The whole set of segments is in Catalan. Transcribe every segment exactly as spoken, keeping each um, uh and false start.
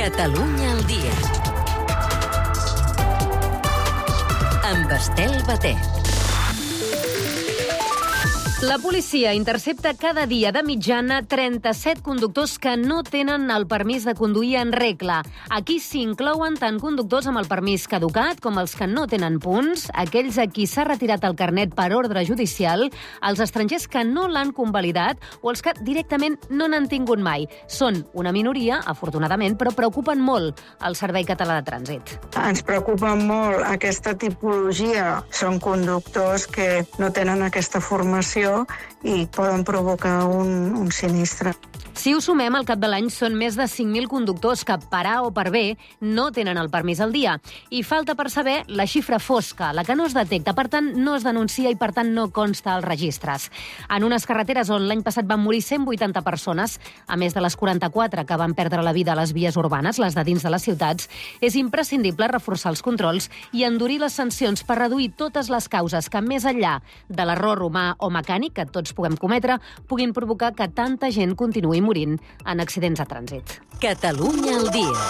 Catalunya al dia. Amb Estel Batet. La policia intercepta cada dia de mitjana trenta-set conductors que no tenen el permís de conduir en regla. Aquí s'inclouen tant conductors amb el permís caducat com els que no tenen punts, aquells a qui s'ha retirat el carnet per ordre judicial, els estrangers que no l'han convalidat o els que directament no n'han tingut mai. Són una minoria, afortunadament, però preocupen molt el Servei Català de Trànsit. Ens preocupa molt aquesta tipologia. Són conductors que no tenen aquesta formació i poden provocar un, un sinistre. Si ho sumem, al cap de l'any són més de cinc mil conductors que, per A o per B, no tenen el permís al dia. I falta per saber la xifra fosca, la que no es detecta, per tant, no es denuncia i, per tant, no consta als registres. En unes carreteres on l'any passat van morir cent vuitanta persones, a més de les quaranta-quatre que van perdre la vida a les vies urbanes, les de dins de les ciutats, és imprescindible reforçar els controls i endurir les sancions per reduir totes les causes que, més enllà de l'error humà o mecànic que tots puguem cometre, puguin provocar que tanta gent continuï morint en accidents de trànsit. Catalunya al dia.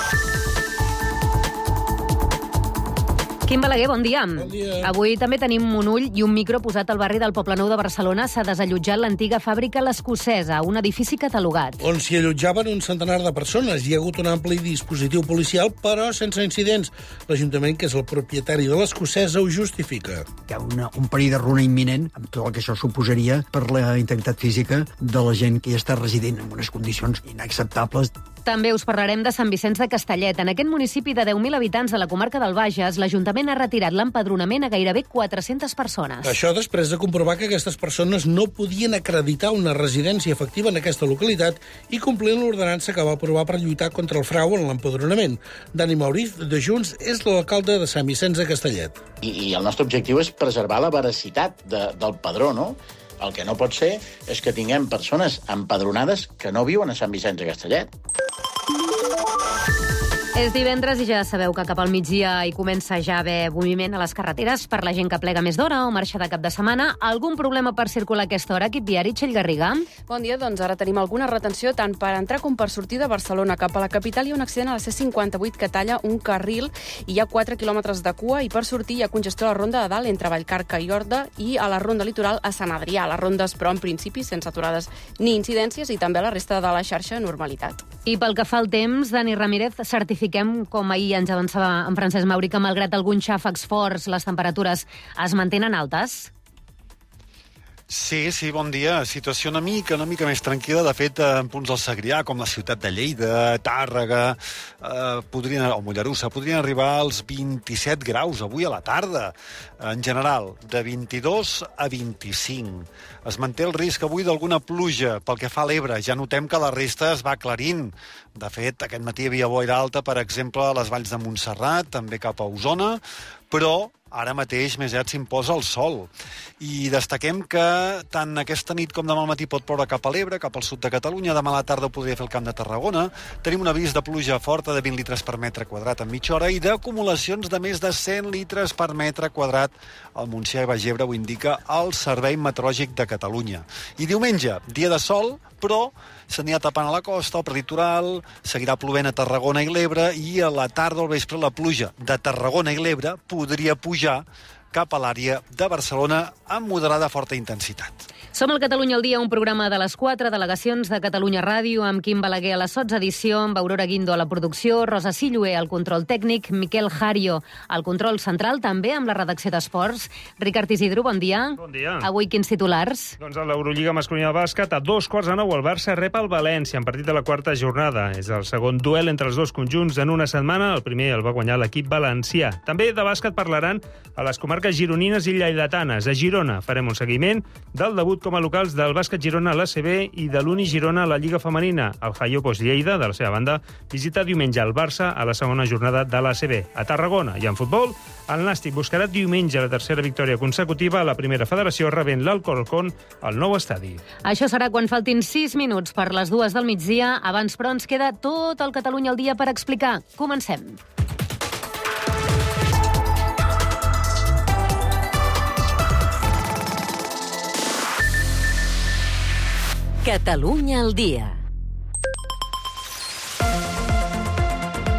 Quim Balaguer, bon dia. Bon dia. Avui també tenim un ull i un micro posat al barri del Poblenou de Barcelona. S'ha desallotjat l'antiga fàbrica L'Escocesa, un edifici catalogat. On s'hi allotjaven un centenar de persones. Hi ha hagut un ampli dispositiu policial, però sense incidents. L'Ajuntament, que és el propietari de l'Escocesa, ho justifica. Hi ha una, un perill de runa imminent, amb tot el que això suposaria per la integritat física de la gent que hi està resident en unes condicions inacceptables. També us parlarem de Sant Vicenç de Castellet. En aquest municipi de deu mil habitants de la comarca del Bages, l'Ajuntament ha retirat l'empadronament a gairebé quatre-centes persones. Això després de comprovar que aquestes persones no podien acreditar una residència efectiva en aquesta localitat i complint l'ordenança que va aprovar per lluitar contra el frau en l'empadronament. Dani Mauriz, de Junts, és l'alcalde de Sant Vicenç de Castellet. I, i el nostre objectiu és preservar la veracitat de, del padró, no? El que no pot ser és que tinguem persones empadronades que no viuen a Sant Vicenç de Castellet. És divendres i ja sabeu que cap al migdia hi comença ja a haver moviment a les carreteres per la gent que plega més d'hora o marxa de cap de setmana. Algun problema per circular a aquesta hora? Equip viari, Txell Garriga. Bon dia, doncs ara tenim alguna retenció tant per entrar com per sortir de Barcelona cap a la capital. Hi ha un accident a la C cinquanta-vuit que talla un carril i hi ha quatre quilòmetres de cua i per sortir hi ha congestió a la ronda de dalt entre Vallcarca i Horta i a la ronda litoral a Sant Adrià. Les rondes, però, en principi, sense aturades ni incidències i també a la resta de la xarxa normalitat. I pel que fa al temps, Dani Ramírez, certifiquem, com ahir ens avançava en Francesc Mauri, que malgrat alguns xàfecs forts, les temperatures es mantenen altes? Sí, sí, bon dia. Situació una mica, una mica més tranquil·la. De fet, en punts del Segrià, com la ciutat de Lleida, Tàrrega, eh, podrien, o Mollerussa, podrien arribar als vint-i-set graus avui a la tarda. En general, de vint-i-dos a vint-i-cinc. Es manté el risc avui d'alguna pluja pel que fa a l'Ebre. Ja notem que la resta es va aclarint. De fet, aquest matí hi havia boira alta, per exemple, a les valls de Montserrat, també cap a Osona, però ara mateix més aviat s'imposa el sol. I destaquem que tant aquesta nit com demà al matí pot ploure cap a l'Ebre, cap al sud de Catalunya. Demà a la tarda podria fer el Camp de Tarragona. Tenim un avís de pluja forta de vint litres per metre quadrat en mitja hora i d'acumulacions de més de cent litres per metre quadrat. El Montsià i Baix Ebre ho indica el Servei Meteorològic de Catalunya. I diumenge, dia de sol, però s'anirà tapant a la costa, al prelitoral, seguirà plovent a Tarragona i l'Ebre i a la tarda o al vespre la pluja de Tarragona i l'Ebre podria pujar cap a l'àrea de Barcelona amb moderada forta intensitat. Som al Catalunya al dia, un programa de les quatre delegacions de Catalunya Ràdio, amb Quim Balaguer a la sots edició, amb Aurora Guindo a la producció, Rosa Silloé al control tècnic, Miquel Jario al control central, també amb la redacció d'Esports. Ricard Isidro, bon dia. Bon dia. Avui quins titulars? Doncs a l'Eurolliga masculina de bàsquet, a dos quarts de nou el Barça rep el València en partit de la quarta jornada. És el segon duel entre els dos conjunts en una setmana. El primer el va guanyar l'equip valencià. També de bàsquet parlaran a les comarques gironines i lleidatanes. A Girona farem un seguiment del debut com a locals del bàsquet Girona a l'A C B i de l'Uni Girona a la Lliga Femenina. El Jaiopos Lleida, de la seva banda, visita diumenge el Barça a la segona jornada de l'A C B. A Tarragona i en futbol, el Nàstic buscarà diumenge la tercera victòria consecutiva a la primera federació, rebent l'Alcorcón al nou estadi. Això serà quan faltin sis minuts per les dues del migdia. Abans, però, ens queda tot el Catalunya al dia per explicar. Comencem. Catalunya al dia.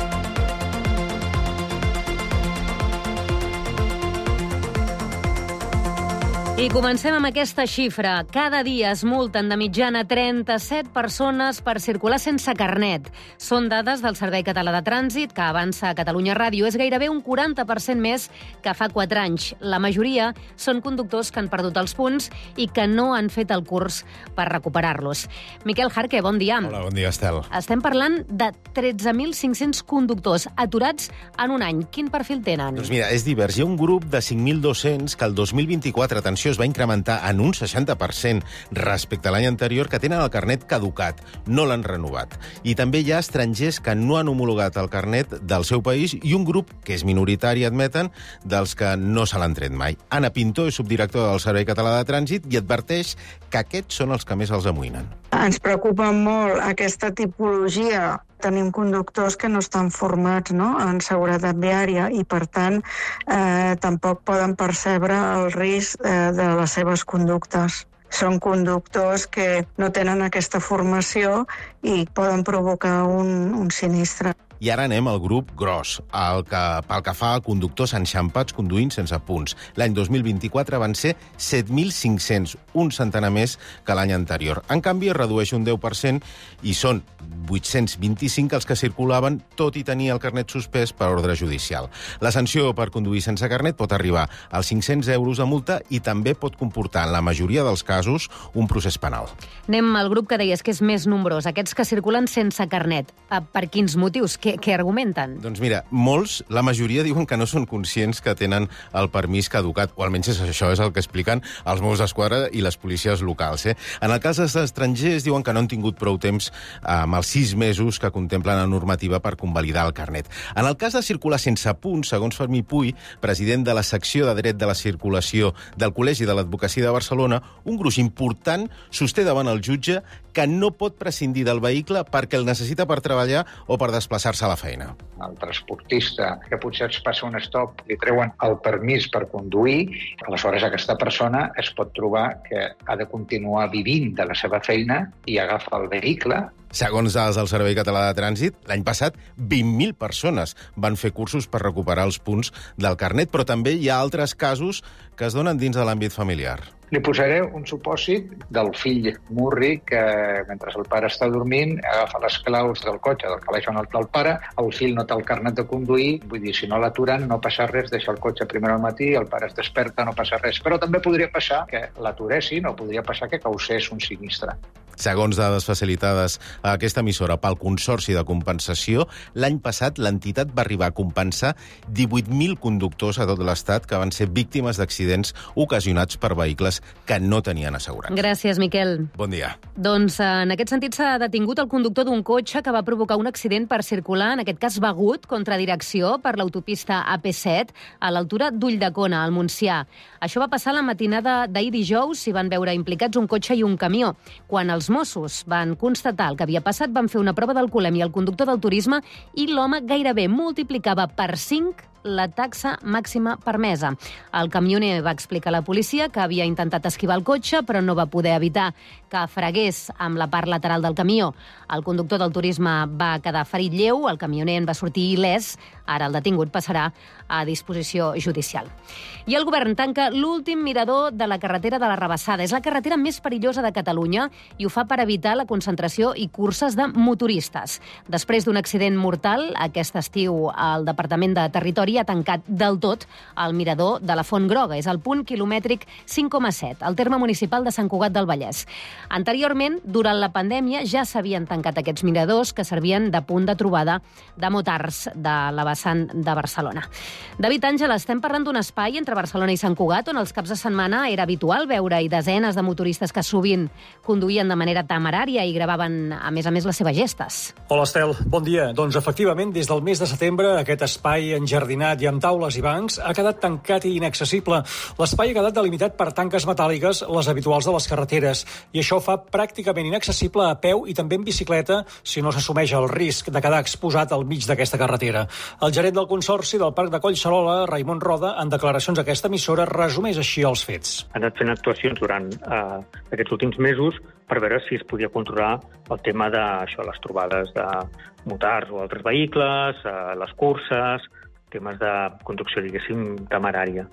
I comencem amb aquesta xifra. Cada dia es multen de mitjana trenta-set persones per circular sense carnet. Són dades del Servei Català de Trànsit, que avança a Catalunya Ràdio. És gairebé un quaranta per cent més que fa quatre anys. La majoria són conductors que han perdut els punts i que no han fet el curs per recuperar-los. Miquel Jarque, bon dia. Hola, bon dia, Estel. Estem parlant de tretze mil cinc-cents conductors aturats en un any. Quin perfil tenen? Doncs mira, és divers. Hi ha un grup de cinc mil dos-cents que el dos mil vint-i-quatre, atenció, es va incrementar en un seixanta per cent respecte a l'any anterior, que tenen el carnet caducat, no l'han renovat. I també hi ha estrangers que no han homologat el carnet del seu país i un grup, que és minoritari, admeten, dels que no se l'han tret mai. Anna Pinto és subdirectora del Servei Català de Trànsit i adverteix que aquests són els que més els amoïnen. Ens preocupa molt aquesta tipologia. Tenim conductors que no estan formats, no?, en seguretat viària i, per tant, eh, tampoc poden percebre el risc eh, de les seves conductes. Són conductors que no tenen aquesta formació i poden provocar un, un sinistre. I ara anem al grup gros, el que, pel que fa a conductors enxampats conduint sense punts. L'any dos mil vint-i-quatre van ser set mil cinc-cents, un centenar més que l'any anterior. En canvi, es redueix un deu per cent i són vuit-cents vint-i-cinc els que circulaven, tot i tenir el carnet suspès per ordre judicial. La sanció per conduir sense carnet pot arribar als cinc-cents euros de multa i també pot comportar, en la majoria dels casos, un procés penal. Anem al grup que deies que és més nombrós, aquests que circulen sense carnet. Per quins motius? Què, què argumenten? Doncs mira, molts, la majoria diuen que no són conscients que tenen el permís caducat, o almenys això és el que expliquen els Mossos d'Esquadra i les policies locals. Eh? En el cas dels estrangers diuen que no han tingut prou temps amb els sis mesos que contemplen la normativa per convalidar el carnet. En el cas de circular sense punts, segons Fermí Puy, president de la secció de dret de la circulació del Col·legi de l'Advocacia de Barcelona, un gruix important sosté davant el jutge que no pot prescindir del vehicle perquè el necessita per treballar o per desplaçar-se a la feina. El transportista que potser es passa un stop, li treuen el permís per conduir, aleshores aquesta persona es pot trobar que ha de continuar vivint de la seva feina i agafa el vehicle. Segons dades del Servei Català de Trànsit, l'any passat vint mil persones van fer cursos per recuperar els punts del carnet, però també hi ha altres casos que es donen dins de l'àmbit familiar. Li posaré un supòsit del fill Murri que, mentre el pare està dormint, agafa les claus del cotxe del calaix on el pare, el fill no té el carnet de conduir, vull dir, si no l'aturen no passa res, deixa el cotxe primer al matí, el pare es desperta, no passa res. Però també podria passar que l'aturessin o podria passar que causés un sinistre. Segons dades facilitades a aquesta emissora pel Consorci de Compensació, l'any passat l'entitat va arribar a compensar divuit mil conductors a tot l'Estat que van ser víctimes d'accidents ocasionats per vehicles que no tenien assegurança. Gràcies, Miquel. Bon dia. Doncs en aquest sentit s'ha detingut el conductor d'un cotxe que va provocar un accident per circular, en aquest cas begut, contra direcció per l'autopista A P set a l'altura d'Ulldecona, al Montsià. Això va passar la matinada d'ahir dijous, s'hi van veure implicats un cotxe i un camió. Quan els Mossos van constatar el que havia passat, van fer una prova d'alcoholèmia al conductor del turisme i l'home gairebé multiplicava per cinc la taxa màxima permesa. El camioner va explicar a la policia que havia intentat esquivar el cotxe, però no va poder evitar que fregués amb la part lateral del camió. El conductor del turisme va quedar ferit lleu, el camioner en va sortir il·lès. Ara el detingut passarà a disposició judicial. I el govern tanca l'últim mirador de la carretera de la Rabassada. És la carretera més perillosa de Catalunya i ho fa per evitar la concentració i curses de motoristes. Després d'un accident mortal, aquest estiu el Departament de Territori ha tancat del tot el mirador de la Font Groga. És el punt quilomètric cinc coma set, al terme municipal de Sant Cugat del Vallès. Anteriorment, durant la pandèmia, ja s'havien tancat aquests miradors que servien de punt de trobada de motards de la vessant de Barcelona. David Àngel, estem parlant d'un espai entre Barcelona i Sant Cugat on els caps de setmana era habitual veure-hi desenes de motoristes que sovint conduïen de manera temerària i gravaven, a més a més, les seves gestes. Hola, Estel. Bon dia. Doncs, efectivament, des del mes de setembre, aquest espai enjardinat i amb taules i bancs ha quedat tancat i inaccessible. L'espai ha quedat delimitat per tanques metàl·liques, les habituals de les carreteres, i això fa pràcticament inaccessible a peu i també en bicicleta si no s'assumeix el risc de quedar exposat al mig d'aquesta carretera. El gerent del Consorci del Parc de Collserola, Raimon Roda, en declaracions a aquesta emissora, resumeix així els fets. Han anat fent actuacions durant eh, aquests últims mesos per veure si es podia controlar el tema de això, les trobades de motards o altres vehicles, eh, les curses, temes de conducció, diguéssim, temerària.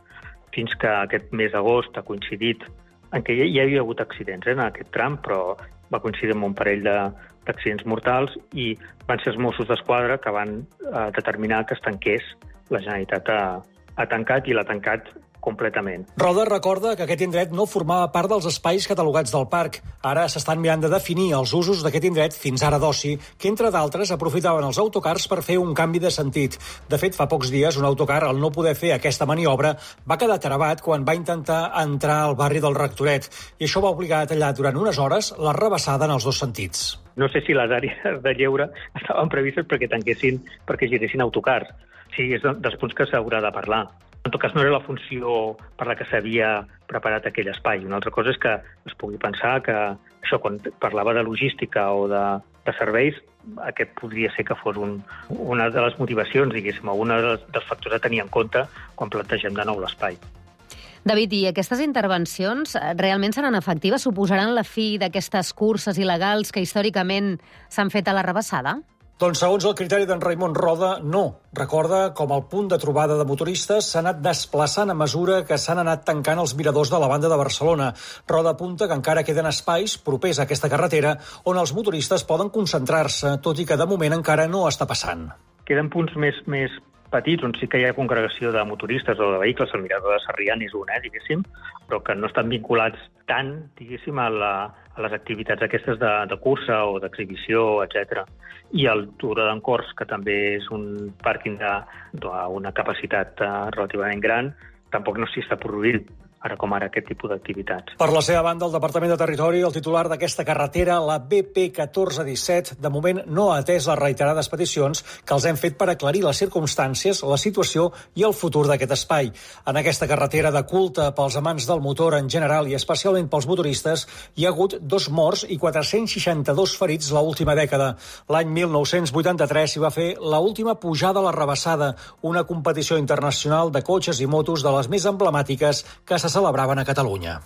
fins que aquest mes d'agost ha coincidit en què ja hi havia hagut accidents eh, en aquest tram, però va coincidir amb un parell d'accidents mortals i van ser els Mossos d'Esquadra que van eh, determinar que es tanqués. La Generalitat ha, ha tancat i l'ha tancat completament. Roda recorda que aquest indret no formava part dels espais catalogats del parc. Ara s'estan mirant de definir els usos d'aquest indret fins ara d'oci, que entre d'altres aprofitaven els autocars per fer un canvi de sentit. De fet, fa pocs dies un autocar, al no poder fer aquesta maniobra, va quedar travat quan va intentar entrar al barri del Rectoret, i això va obligar a tallar durant unes hores la rebassada en els dos sentits. No sé si les àrees de lleure estaven previstes perquè tanquessin, perquè giressin autocars. Sí, és dels punts que s'haurà de parlar. En tot cas, no era la funció per la que s'havia preparat aquell espai. Una altra cosa és que es pugui pensar que això, quan parlava de logística o de, de serveis, aquest podria ser que fos un, una de les motivacions, diguéssim, o un dels, dels factors a tenir en compte quan plantegem de nou l'espai. David, i aquestes intervencions realment seran efectives? Suposaran la fi d'aquestes curses il·legals que històricament s'han fet a la rebassada? Doncs segons el criteri d'en Raimon Roda, no. Recorda com el punt de trobada de motoristes s'ha anat desplaçant a mesura que s'han anat tancant els miradors de la banda de Barcelona. Roda apunta que encara queden espais propers a aquesta carretera on els motoristes poden concentrar-se, tot i que de moment encara no està passant. Queden punts més, més petits on sí que hi ha congregació de motoristes o de vehicles, el mirador de Sarrià n'és un, eh, diguéssim, però que no estan vinculats tant, diguéssim, a, la, a les activitats aquestes de, de cursa o d'exhibició, etcètera. I el Turó d'en Corts, que també és un pàrquing d'una capacitat uh, relativament gran, tampoc no s'hi està produint ara com ara aquest tipus d'activitats. Per la seva banda, el Departament de Territori, el titular d'aquesta carretera, la B P catorze disset, de moment no ha atès les reiterades peticions que els hem fet per aclarir les circumstàncies, la situació i el futur d'aquest espai. En aquesta carretera de culte pels amants del motor en general i especialment pels motoristes, hi ha hagut dos morts i quatre-cents seixanta-dos ferits l'última dècada. L'any mil nou-cents vuitanta-tres s'hi va fer l'última pujada a la rebassada, una competició internacional de cotxes i motos de les més emblemàtiques que se celebraven a Catalunya.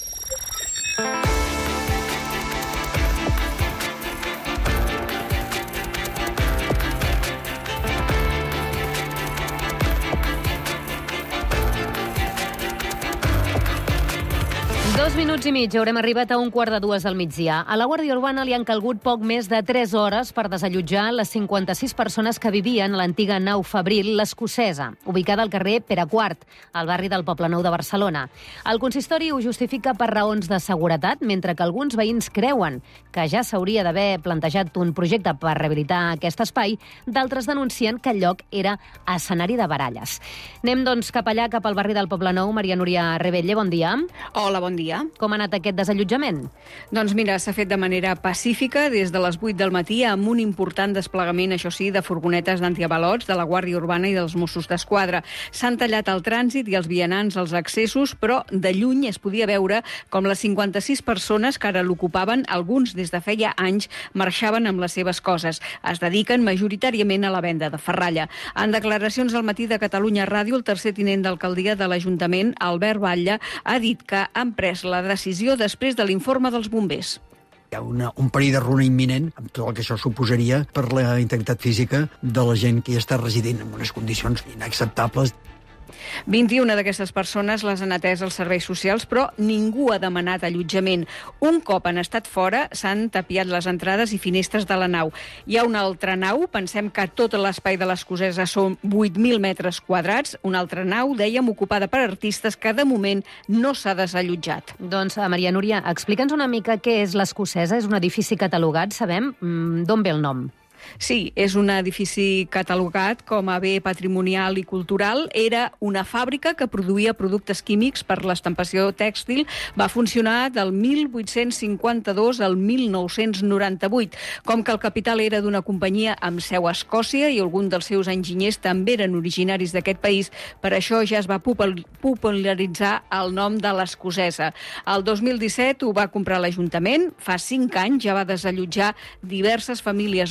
Dos minuts i mig, haurem arribat a un quart de dues del migdia. A la Guàrdia Urbana li han calgut poc més de tres hores per desallotjar les cinquanta-sis persones que vivien a l'antiga nau Fabril, l'Escocesa, ubicada al carrer Pere quart, al barri del Poblenou de Barcelona. El consistori ho justifica per raons de seguretat, mentre que alguns veïns creuen que ja s'hauria d'haver plantejat un projecte per rehabilitar aquest espai, d'altres denuncien que el lloc era escenari de baralles. Anem, doncs, cap allà, cap al barri del Poblenou. Maria Núria Rebelle, bon dia. Hola, bon dia. Com ha anat aquest desallotjament? Doncs mira, s'ha fet de manera pacífica des de les vuit del matí amb un important desplegament, això sí, de furgonetes d'antiavalots de la Guàrdia Urbana i dels Mossos d'Esquadra. S'han tallat el trànsit i els vianants als accessos, però de lluny es podia veure com les cinquanta-sis persones que ara l'ocupaven, alguns des de feia anys, marxaven amb les seves coses. Es dediquen majoritàriament a la venda de ferralla. En declaracions al matí de Catalunya Ràdio, el tercer tinent d'alcaldia de l'Ajuntament, Albert Batlle, ha dit que han pres la decisió després de l'informe dels bombers. Hi ha una, un perill de runa imminent, amb tot el que això suposaria per la integritat física de la gent que hi està residint en unes condicions inacceptables. vint-i-una d'aquestes persones les han atès els serveis socials, però ningú ha demanat allotjament. Un cop han estat fora, s'han tapiat les entrades i finestres de la nau. Hi ha una altra nau, pensem que tot l'espai de l'Escocesa són vuit mil metres quadrats, una altra nau, dèiem, ocupada per artistes que de moment no s'ha desallotjat. Doncs, Maria Núria, explica'ns una mica què és l'Escocesa. És un edifici catalogat, sabem mm, d'on ve el nom. Sí, és un edifici catalogat com a bé patrimonial i cultural. Era una fàbrica que produïa productes químics per l'estampació tèxtil. Va funcionar del mil vuit-cents cinquanta-dos al mil nou-cents noranta-vuit. Com que el capital era d'una companyia amb seu a Escòcia i algun dels seus enginyers també eren originaris d'aquest país, per això ja es va popularitzar el nom de l'Escocesa. El dos mil disset ho va comprar l'Ajuntament. Fa cinc anys ja va desallotjar diverses famílies vulnerables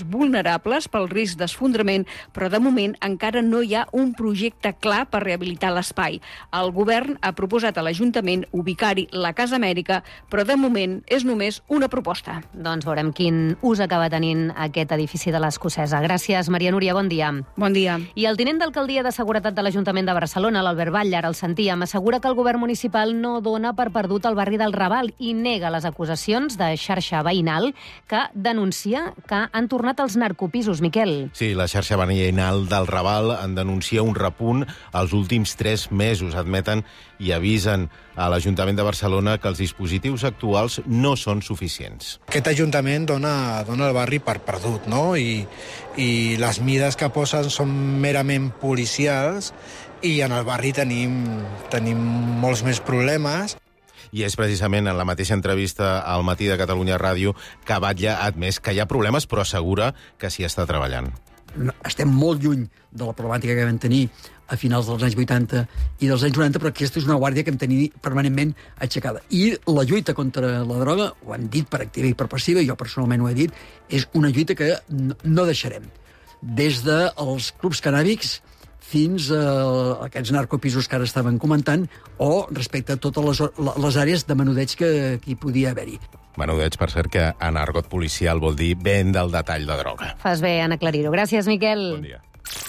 vulnerables pel risc d'esfondrament, però de moment encara no hi ha un projecte clar per rehabilitar l'espai. El govern ha proposat a l'Ajuntament ubicar-hi la Casa Amèrica, però de moment és només una proposta. Doncs veurem quin ús acaba tenint aquest edifici de l'Escocesa. Gràcies, Maria Núria, bon dia. Bon dia. I el tinent d'alcaldia de Seguretat de l'Ajuntament de Barcelona, l'Albert Batlle, el sentíem, assegura que el govern municipal no dona per perdut el barri del Raval i nega les acusacions de xarxa veïnal que denuncia que han tornat els narcopisos, Miquel. Sí, la xarxa veïnal del Raval en denuncia un repunt als últims tres mesos. Admeten i avisen a l'Ajuntament de Barcelona que els dispositius actuals no són suficients. Aquest Ajuntament dona, dona el barri per perdut, no? I, i les mides que posen són merament policials i en el barri tenim, tenim molts més problemes. I és precisament en la mateixa entrevista al Matí de Catalunya Ràdio que Batlle ha admès que hi ha problemes, però assegura que s'hi està treballant. Estem molt lluny de la problemàtica que vam tenir a finals dels anys vuitanta i dels anys noranta, però aquesta és una guàrdia que hem tenit permanentment aixecada. I la lluita contra la droga, ho hem dit per activa i per passiva, jo personalment ho he dit, és una lluita que no deixarem. Des dels clubs cannàbics fins a aquests narcopisos que ara estaven comentant, o respecte a totes les, les àrees de menudeig que, que hi podia haver-hi. Menudeig, per cert, que en argot policial vol dir ben del detall de droga. Fas bé en aclarir-ho. Gràcies, Miquel. Bon dia.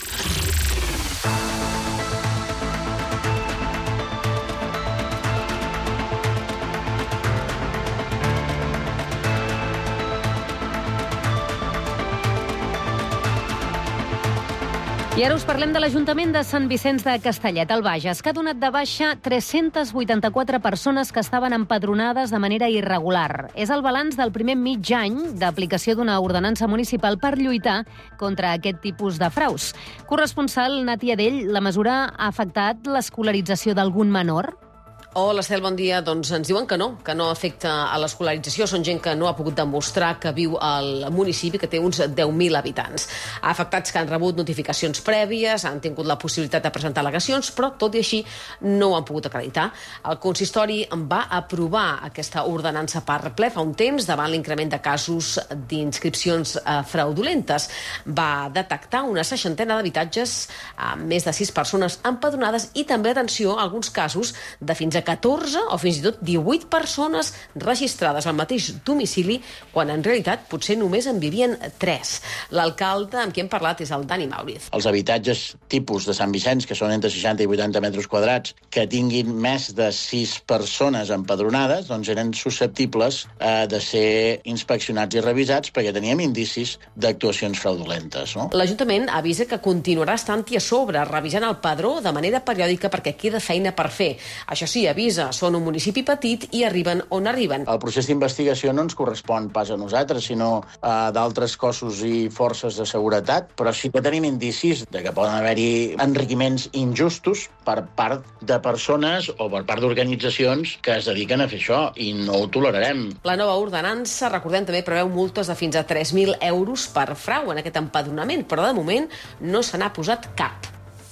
I ara us parlem de l'Ajuntament de Sant Vicenç de Castellet, al Bages, que ha donat de baixa tres-centes vuitanta-quatre persones que estaven empadronades de manera irregular. És el balanç del primer mig any d'aplicació d'una ordenança municipal per lluitar contra aquest tipus de fraus. Corresponsal Nati Adell, la mesura ha afectat l'escolarització d'algun menor? Hola, Estel, bon dia. Doncs ens diuen que no, que no afecta a l'escolarització. Són gent que no ha pogut demostrar que viu al municipi, que té uns deu mil habitants. Ha afectats que han rebut notificacions prèvies, han tingut la possibilitat de presentar al·legacions, però tot i així no ho han pogut acreditar. El consistori va aprovar aquesta ordenança per ple fa un temps davant l'increment de casos d'inscripcions eh, fraudulentes. Va detectar una seixantena d'habitatges amb més de sis persones empadronades i també, atenció, alguns casos de fins a catorze o fins i tot divuit persones registrades al mateix domicili quan en realitat potser només en vivien tres. L'alcalde amb qui hem parlat és el Dani Mauriz. Els habitatges tipus de Sant Vicenç, que són entre seixanta i vuitanta metres quadrats, que tinguin més de sis persones empadronades, doncs eren susceptibles eh, de ser inspeccionats i revisats perquè teníem indicis d'actuacions fraudulentes. No? L'Ajuntament avisa que continuarà estant-hi a sobre, revisant el padró de manera periòdica perquè queda feina per fer. Això sí, avisa, són un municipi petit i arriben on arriben. El procés d'investigació no ens correspon pas a nosaltres, sinó a d'altres cossos i forces de seguretat, però sí que tenim indicis de que poden haver-hi enriquiments injustos per part de persones o per part d'organitzacions que es dediquen a fer això, i no ho tolerarem. La nova ordenança, recordem, també preveu multes de fins a tres mil euros per frau en aquest empadronament, però de moment no se n'ha posat cap.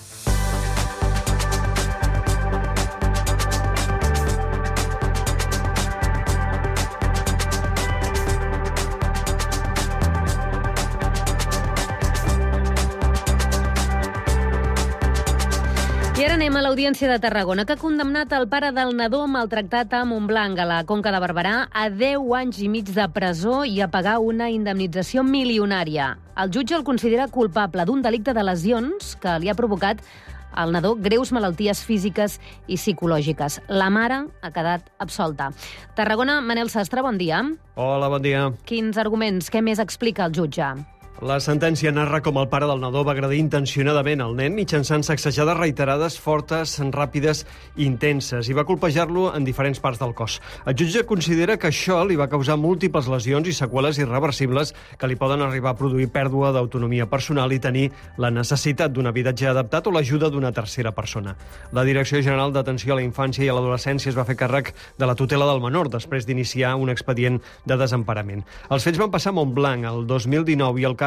I ara anem a l'Audiència de Tarragona, que ha condemnat el pare del nadó maltractat a Montblanc, a la Conca de Barberà, a deu anys i mig de presó i a pagar una indemnització milionària. El jutge el considera culpable d'un delicte de lesions que li ha provocat al nadó greus malalties físiques i psicològiques. La mare ha quedat absolta. Tarragona, Manel Sastre, bon dia. Hola, bon dia. Quins arguments, què més explica el jutge? La sentència narra com el pare del nadó va agredir intencionadament el nen mitjançant sacsejades reiterades, fortes, ràpides i intenses, i va colpejar-lo en diferents parts del cos. El jutge considera que això li va causar múltiples lesions i seqüeles irreversibles que li poden arribar a produir pèrdua d'autonomia personal i tenir la necessitat d'un habitatge adaptat o l'ajuda d'una tercera persona. La Direcció General d'Atenció a la Infància i a l'Adolescència es va fer càrrec de la tutela del menor després d'iniciar un expedient de desemparament. Els fets van passar a Montblanc el dos mil dinou i el cas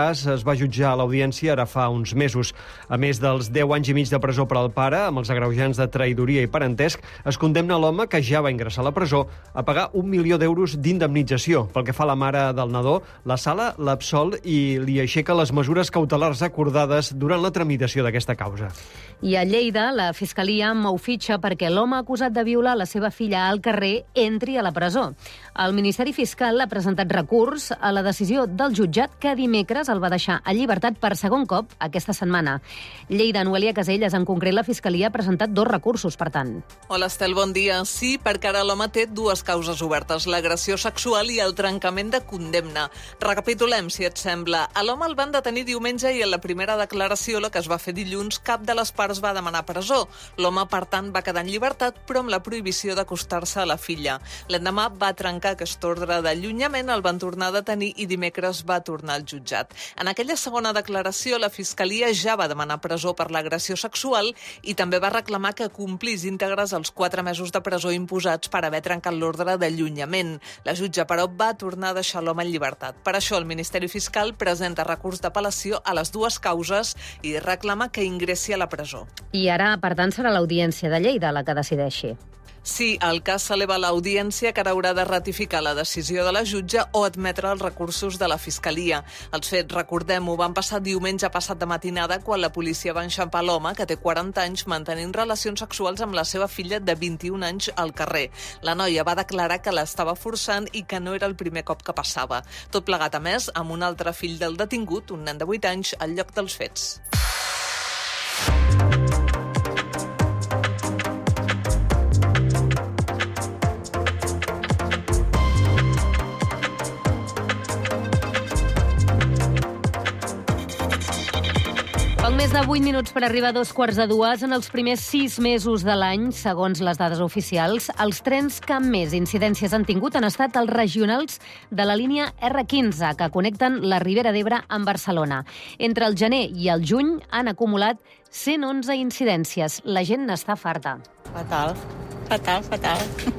cas es va jutjar a l'audiència ara fa uns mesos. A més dels deu anys i mig de presó per al pare, amb els agreujants de traïdoria i parentesc, es condemna l'home, que ja va ingressar a la presó, a pagar un milió d'euros d'indemnització. Pel que fa a la mare del nadó, la sala l'absol i li aixeca les mesures cautelars acordades durant la tramitació d'aquesta causa. I a Lleida, la Fiscalia mou fitxa perquè l'home acusat de violar la seva filla al carrer entri a la presó. El Ministeri Fiscal ha presentat recurs a la decisió del jutjat que dimecres el va deixar a llibertat per segon cop aquesta setmana. Lleida, Noelia Casellas, en concret la Fiscalia ha presentat dos recursos, per tant. Hola, Estel, bon dia. Sí, perquè ara l'home té dues causes obertes, l'agressió sexual i el trencament de condemna. Recapitulem, si et sembla. A l'home el van detenir diumenge i en la primera declaració, la que es va fer dilluns, cap de les parts va demanar presó. L'home, per tant, va quedar en llibertat, però amb la prohibició d'acostar-se a la filla. L'endemà va trencar aquest ordre d'allunyament, el van tornar a detenir i dimecres va tornar al jutjat. En aquella segona declaració, la Fiscalia ja va demanar presó per l'agressió sexual i també va reclamar que complís íntegres els quatre mesos de presó imposats per haver trencat l'ordre d'allunyament. La jutge, però, va tornar a deixar l'home en llibertat. Per això, el Ministeri Fiscal presenta recurs d'apel·lació a les dues causes i reclama que ingressi a la presó. I ara, per tant, serà l'Audiència de Lleida la que decideixi. Sí, el cas s'eleva a l'audiència, que ara haurà de ratificar la decisió de la jutge o admetre els recursos de la Fiscalia. Els fets, recordem-ho, van passar diumenge passat de matinada quan la policia va enxampar l'home, que té quaranta anys, mantenint relacions sexuals amb la seva filla de vint-i-un anys al carrer. La noia va declarar que l'estava forçant i que no era el primer cop que passava. Tot plegat, a més, amb un altre fill del detingut, un nen de vuit anys, al lloc dels fets. Més de vuit minuts per arribar a dos quarts de dues. En els primers sis mesos de l'any, segons les dades oficials, els trens que més incidències han tingut han estat els regionals de la línia erre quinze, que connecten la Ribera d'Ebre amb Barcelona. Entre el gener i el juny han acumulat cent onze incidències. La gent n'està farta. Fatal. Fatal, fatal.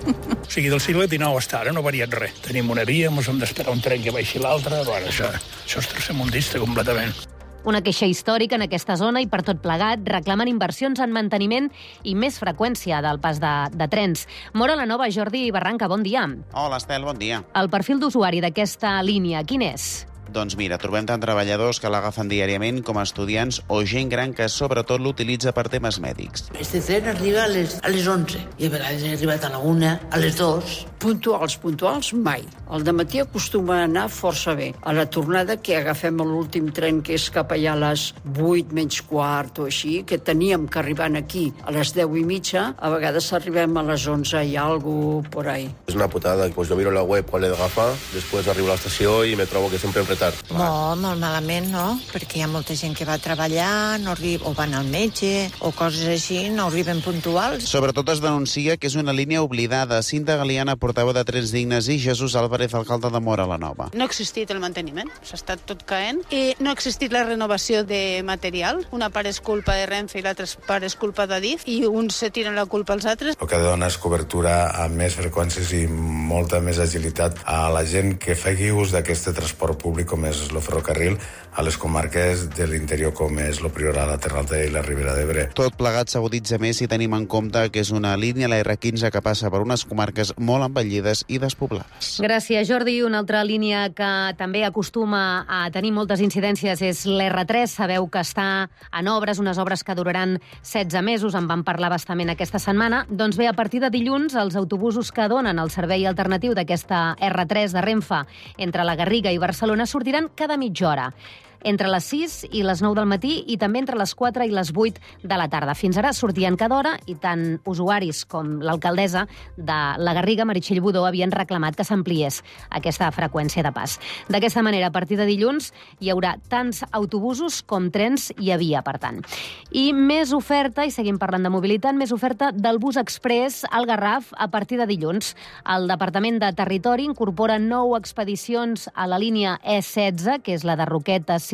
O sigui, del segle dinou hasta ara no ha variat res. Tenim una via, ens hem d'esperar un tren que baixi l'altre. Bueno, això, això és tercermundista completament. Una queixa històrica en aquesta zona i per tot plegat reclamen inversions en manteniment i més freqüència del pas de, de trens. Mora la Nova, Jordi Barranca, bon dia. Hola, Estel, bon dia. El perfil d'usuari d'aquesta línia, quin és? Doncs mira, trobem tant treballadors que l'agafen diàriament com estudiants o gent gran que sobretot l'utilitza per temes mèdics. Este tren arriba a les, a les onze i a vegades ha arribat a la una, a les dos. Puntuals, puntuals, mai. El dematí acostuma a anar força bé. A la tornada, que agafem l'últim tren, que és cap allà a les vuit menys quart o així, que teníem que arribar aquí a les deu i mitja, a vegades arribem a les onze i algo por ahí. És una putada. Pues jo miro la web quan l'he d'agafar, després arribo a l'estació i me trobo que sempre em retard. No, molt malament, no? Perquè hi ha molta gent que va treballar, no arriba, o van al metge, o coses així, no arriben puntuals. Sobretot es denuncia que és una línia oblidada. Cinta Galiana, portaveu de Trens Dignes, i Jesús Álvarez, alcalde de Móra la Nova. No ha existit el manteniment, s'ha estat tot caent, i no ha existit la renovació de material. Una part és culpa de Renfe i l'altra part és culpa d'Adif, i uns se tiren la culpa als altres. El que dona és cobertura amb més freqüències i molta més agilitat a la gent que faci ús d'aquest transport públic com és el ferrocarril a les comarques de l'interior com és el Priorat, la Terra Alta i la Ribera d'Ebre. Tot plegat s'aguditza més si tenim en compte que és una línia, la erre quinze, que passa per unes comarques molt envellides i despoblades. Gràcies, Jordi. Una altra línia que també acostuma a tenir moltes incidències és l'erre tres. Sabeu que està en obres, unes obres que duraran setze mesos, en vam parlar bastament aquesta setmana. Doncs bé, a partir de dilluns, els autobusos que donen el servei alternatiu d'aquesta erre tres de Renfe entre la Garriga i Barcelona sortiran cada mitja hora, entre les sis i les nou del matí i també entre les quatre i les vuit de la tarda. Fins ara sortien cada hora i tant usuaris com l'alcaldessa de la Garriga, Meritxell Budó, havien reclamat que s'ampliés aquesta freqüència de pas. D'aquesta manera, a partir de dilluns, hi haurà tants autobusos com trens hi havia, per tant. I més oferta, i seguim parlant de mobilitat, més oferta del bus express al Garraf a partir de dilluns. El Departament de Territori incorpora nou expedicions a la línia E setze, que és la de Roquetes,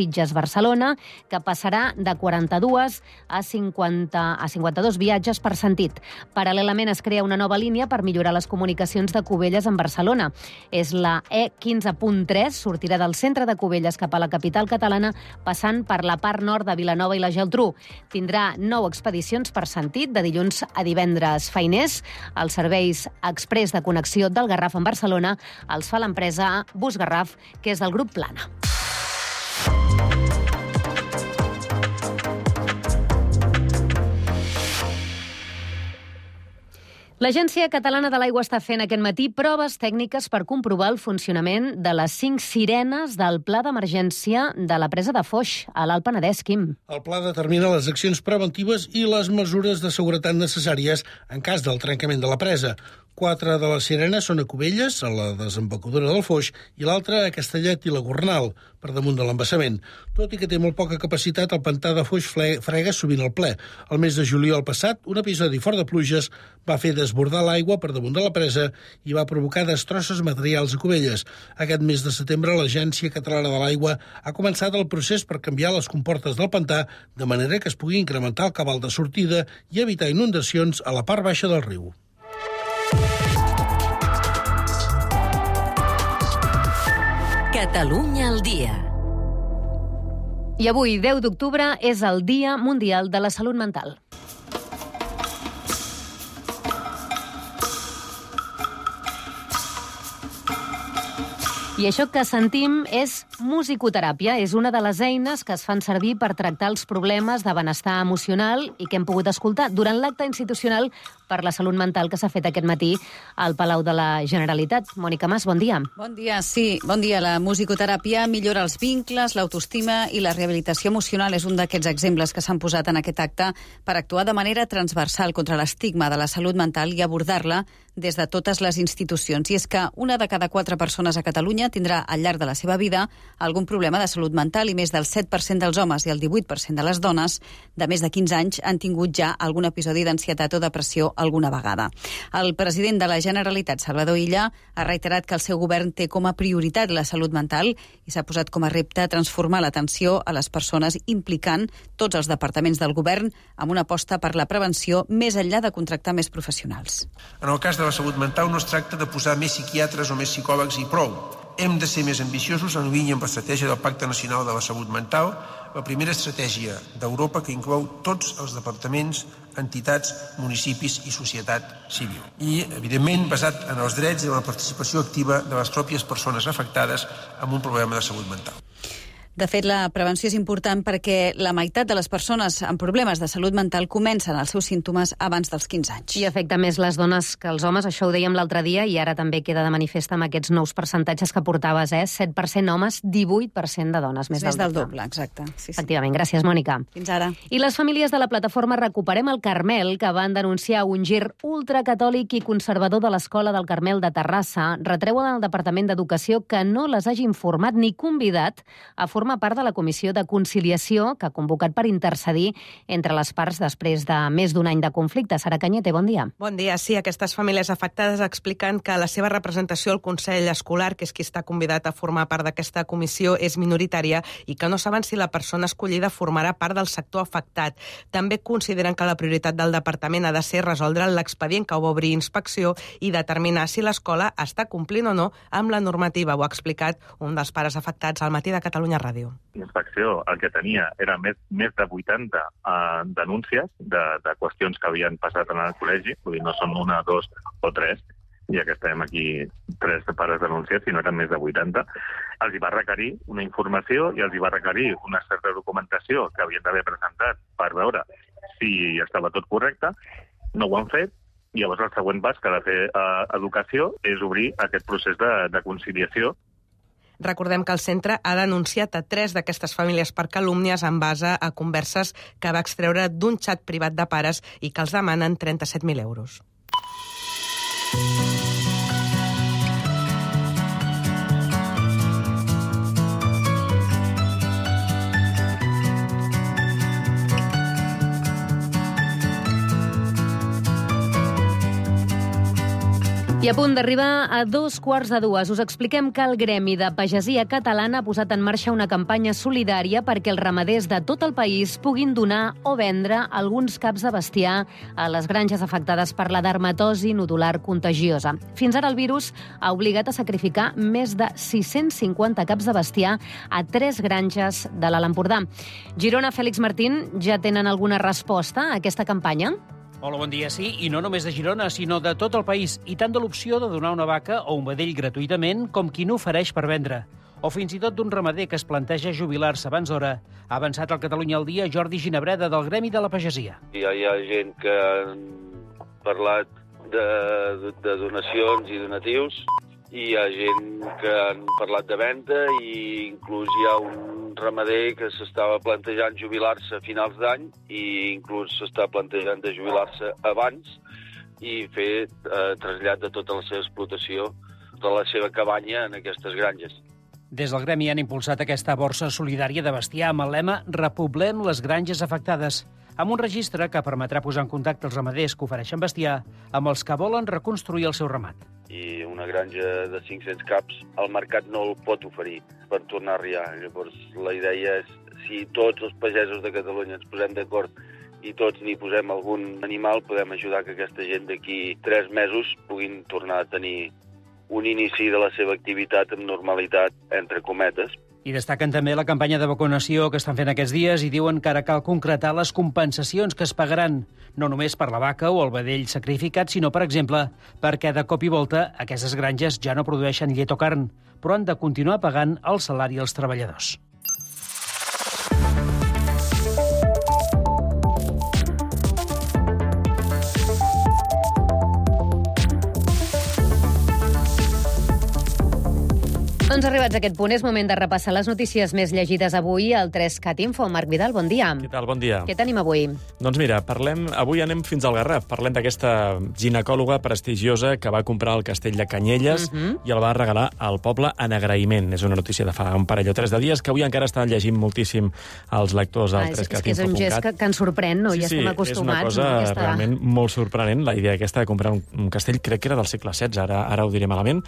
Sitges-Barcelona, que passarà de quaranta-dos a cinquanta, a cinquanta-dos viatges per sentit. Paral·lelament es crea una nova línia per millorar les comunicacions de Cubelles amb Barcelona. És la E quinze punt tres, sortirà del centre de Cubelles cap a la capital catalana, passant per la part nord de Vilanova i la Geltrú. Tindrà nou expedicions per sentit, de dilluns a divendres feiners. Els serveis exprés de connexió del Garraf en Barcelona els fa l'empresa Bus Garraf, que és del grup Plana. L'Agència Catalana de l'Aigua està fent aquest matí proves tècniques per comprovar el funcionament de les cinc sirenes del pla d'emergència de la presa de Foix, a l'Alt Penedès, Quim. El pla determina les accions preventives i les mesures de seguretat necessàries en cas del trencament de la presa. Quatre de les sirenes són a Cubelles, a la desembocadura del Foix, i l'altra a Castellet i la Gornal, per damunt de l'embassament. Tot i que té molt poca capacitat, el pantà de Foix frega sovint el ple. El mes de juliol passat, un episodi fort de pluges va fer desbordar l'aigua per damunt de la presa i va provocar destrosses materials a Cubelles. Aquest mes de setembre, l'Agència Catalana de l'Aigua ha començat el procés per canviar les comportes del pantà de manera que es pugui incrementar el cabal de sortida i evitar inundacions a la part baixa del riu. Catalunya al dia. I avui, deu d'octubre, és el Dia Mundial de la Salut Mental. I això que sentim és musicoteràpia. És una de les eines que es fan servir per tractar els problemes de benestar emocional i que hem pogut escoltar durant l'acte institucional per la salut mental que s'ha fet aquest matí al Palau de la Generalitat. Mònica Mas, bon dia. Bon dia, sí. Bon dia. La musicoteràpia millora els vincles, l'autoestima i la rehabilitació emocional. És un d'aquests exemples que s'han posat en aquest acte per actuar de manera transversal contra l'estigma de la salut mental i abordar-la des de totes les institucions. I és que una de cada quatre persones a Catalunya tindrà al llarg de la seva vida algun problema de salut mental i més del set per cent dels homes i el divuit per cent de les dones de més de quinze anys han tingut ja algun episodi d'ansietat o depressió alguna vegada. El president de la Generalitat, Salvador Illa, ha reiterat que el seu govern té com a prioritat la salut mental i s'ha posat com a repte transformar l'atenció a les persones implicant tots els departaments del govern amb una aposta per la prevenció més enllà de contractar més professionals. En el cas de la salut mental no es tracta de posar més psiquiatres o més psicòlegs i prou. Hem de ser més ambiciosos en línia amb l'estratègia del Pacte Nacional de la Salut Mental, la primera estratègia d'Europa que inclou tots els departaments, entitats, municipis i societat civil. I, evidentment, basat en els drets i en la participació activa de les pròpies persones afectades amb un problema de salut mental. De fet, la prevenció és important perquè la meitat de les persones amb problemes de salut mental comencen els seus símptomes abans dels quinze anys. I afecta més les dones que els homes, això ho dèiem l'altre dia, i ara també queda de manifest amb aquests nous percentatges que portaves, eh? set per cent homes, divuit per cent de dones, més, més del, del doble. doble exacte. Sí, sí. Efectivament, gràcies, Mònica. Fins ara. I les famílies de la plataforma Recuperem el Carmel, que van denunciar un gir ultracatòlic i conservador de l'Escola del Carmel de Terrassa, retreuen al Departament d'Educació que no les hagi informat ni convidat a formar forma part de la Comissió de Conciliació que ha convocat per intercedir entre les parts després de més d'un any de conflicte. Sara Cañete, bon dia. Bon dia. Sí, aquestes famílies afectades expliquen que la seva representació al Consell Escolar, que és qui està convidat a formar part d'aquesta comissió, és minoritària i que no saben si la persona escollida formarà part del sector afectat. També consideren que la prioritat del departament ha de ser resoldre l'expedient que ho va obrir inspecció i determinar si l'escola està complint o no amb la normativa. Ho ha explicat un dels pares afectats al Matí de Catalunya Ràdio. L'inspecció el que tenia era més, més de vuitanta eh, denúncies de, de qüestions que havien passat en el col·legi, vull dir, no són una, dos o tres, ja que estem aquí tres pares denúncies, sinó eren més de vuitanta. Els hi va requerir una informació i els hi va requerir una certa documentació que havien d'haver presentat per veure si estava tot correcte. No ho han fet, i llavors el següent pas que ha de fer eh, Educació és obrir aquest procés de, de conciliació. Recordem que el centre ha denunciat a tres d'aquestes famílies per calúmnies en base a converses que va extreure d'un xat privat de pares i que els demanen trenta-set mil euros. I a punt d'arribar a dos quarts de dues, us expliquem que el Gremi de Pagesia Catalana ha posat en marxa una campanya solidària perquè els ramaders de tot el país puguin donar o vendre alguns caps de bestiar a les granges afectades per la dermatosi nodular contagiosa. Fins ara el virus ha obligat a sacrificar més de sis-cents cinquanta caps de bestiar a tres granges de l'Alt Empordà. Girona, Fèlix Martín, ja tenen alguna resposta a aquesta campanya? Hola, bon dia. Sí, i no només de Girona, sinó de tot el país, i tant de l'opció de donar una vaca o un vedell gratuïtament com qui n'ofereix per vendre. O fins i tot d'un ramader que es planteja jubilar-se abans d'hora. Ha avançat al Catalunya al dia Jordi Ginebreda, del Gremi de la Pagesia. Ja hi ha gent que han parlat de, de donacions i donatius, i hi ha gent que han parlat de venda, i inclús hi ha un ramader que s'estava plantejant jubilar-se a finals d'any i inclús s'està plantejant de jubilar-se abans i fer eh, trasllat de tota la seva explotació, de la seva cabanya en aquestes granges. Des del Gremi han impulsat aquesta borsa solidària de bestiar amb el lema «Repoblem les granges afectades», amb un registre que permetrà posar en contacte els ramaders que ofereixen bestiar amb els que volen reconstruir el seu ramat. I una granja de cinc-cents caps el mercat no el pot oferir per tornar a arriar. Llavors la idea és, si tots els pagesos de Catalunya ens posem d'acord i tots n'hi posem algun animal, podem ajudar que aquesta gent d'aquí tres mesos puguin tornar a tenir un inici de la seva activitat amb normalitat, entre cometes. I destaquen també la campanya de vacunació que estan fent aquests dies i diuen que ara cal concretar les compensacions que es pagaran, no només per la vaca o el vedell sacrificat, sinó, per exemple, perquè de cop i volta aquestes granges ja no produeixen llet o carn, però han de continuar pagant el salari als treballadors. Doncs arribats a aquest punt, és moment de repassar les notícies més llegides avui al tres cat Info. Marc Vidal, bon dia. Què tal? Bon dia. Què tenim avui? Doncs mira, parlem, avui anem fins al Garraf. Parlem d'aquesta ginecòloga prestigiosa que va comprar el castell de Canyelles uh -huh. i el va regalar al poble en agraïment. És una notícia de fa un parell o tres de dies que avui encara estan llegint moltíssim els lectors al tres cat info punt cat. És que és un gest que, que ens sorprèn, no? Sí, ja sí, estem acostumats. és una cosa no? aquesta... realment molt sorprenent, la idea aquesta de comprar un, un castell, crec que era del segle setze, ara, ara ho diré malament,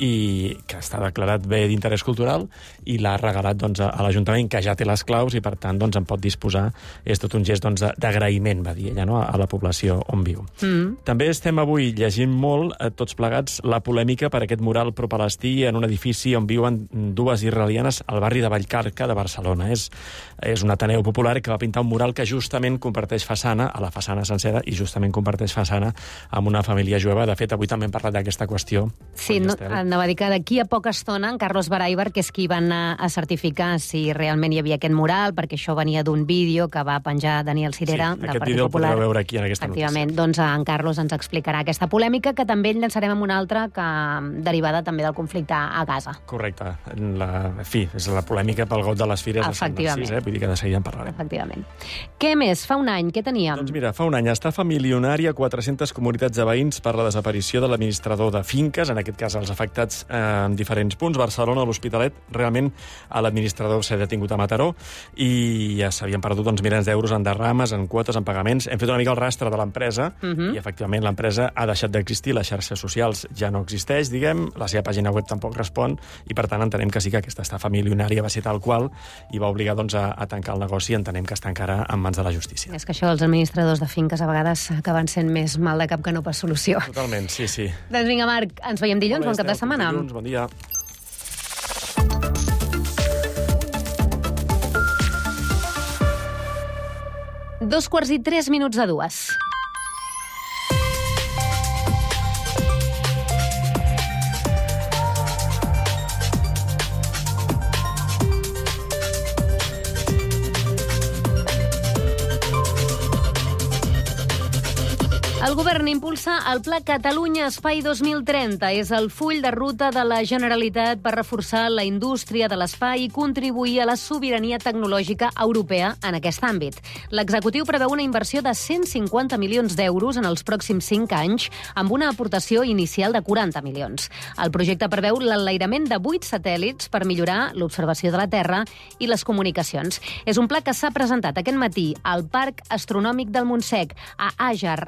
i que està declarat bé d'interès cultural i l'ha regalat doncs, a l'Ajuntament, que ja té les claus i, per tant, doncs, en pot disposar. És tot un gest doncs, d'agraïment, va dir ella, no? a la població on viu. Mm. També estem avui llegint molt, eh, tots plegats, la polèmica per aquest mural pro-palestí en un edifici on viuen dues israelianes al barri de Vallcarca de Barcelona. És, és un ateneu popular que va pintar un mural que justament comparteix façana, a la façana sencera, i justament comparteix façana amb una família jueva. De fet, avui també hem parlat d'aquesta qüestió. Sí, no, anava a dir que d'aquí a poca estona en Carlos Baraibar, que és qui van anar a certificar si realment hi havia aquest mural, perquè això venia d'un vídeo que va penjar Daniel Cirera, sí, del aquest Partit vídeo Popular. el podreu veure aquí en aquesta Efectivament, notícia. doncs en Carlos ens explicarà aquesta polèmica, que també en llançarem amb una altra que derivada també del conflicte a Gaza. Correcte. La, en fi, és la polèmica pel got de les fires de Sant Narcís, eh? Vull dir que de seguida en parlarem. Efectivament. Què més? Fa un any, què teníem? Doncs mira, fa un any, estafa milionària, quatre-centes comunitats de veïns per la desaparició de l'administrador de finques, en aquest cas els afectats eh, en diferents punts, Barcelona, l'Hospitalet. Realment a l'administrador s'ha detingut a Mataró i ja s'havien perdut doncs, milers d'euros en derrames, en quotes, en pagaments. Hem fet una mica el rastre de l'empresa uh -huh. i, efectivament, l'empresa ha deixat d'existir, les xarxes socials ja no existeix, diguem, la seva pàgina web tampoc respon i, per tant, entenem que sí que aquesta estafa milionària va ser tal qual i va obligar doncs, a, a tancar el negoci i entenem que està encara en mans de la justícia. És que això, els administradors de finques, a vegades acaben sent més mal de cap que no pas solució. Totalment, sí, sí. Doncs vinga, Marc, ens veiem dilluns, bon cap de setmana. Dilluns, bon dia. Dos quarts i tres minuts de dues. El govern impulsa el Pla Catalunya Espai dos mil trenta. És el full de ruta de la Generalitat per reforçar la indústria de l'espai i contribuir a la sobirania tecnològica europea en aquest àmbit. L'executiu preveu una inversió de cent cinquanta milions d'euros en els pròxims cinc anys, amb una aportació inicial de quaranta milions. El projecte preveu l'enlairament de vuit satèl·lits per millorar l'observació de la Terra i les comunicacions. És un pla que s'ha presentat aquest matí al Parc Astronòmic del Montsec, a Àger, a la Noguera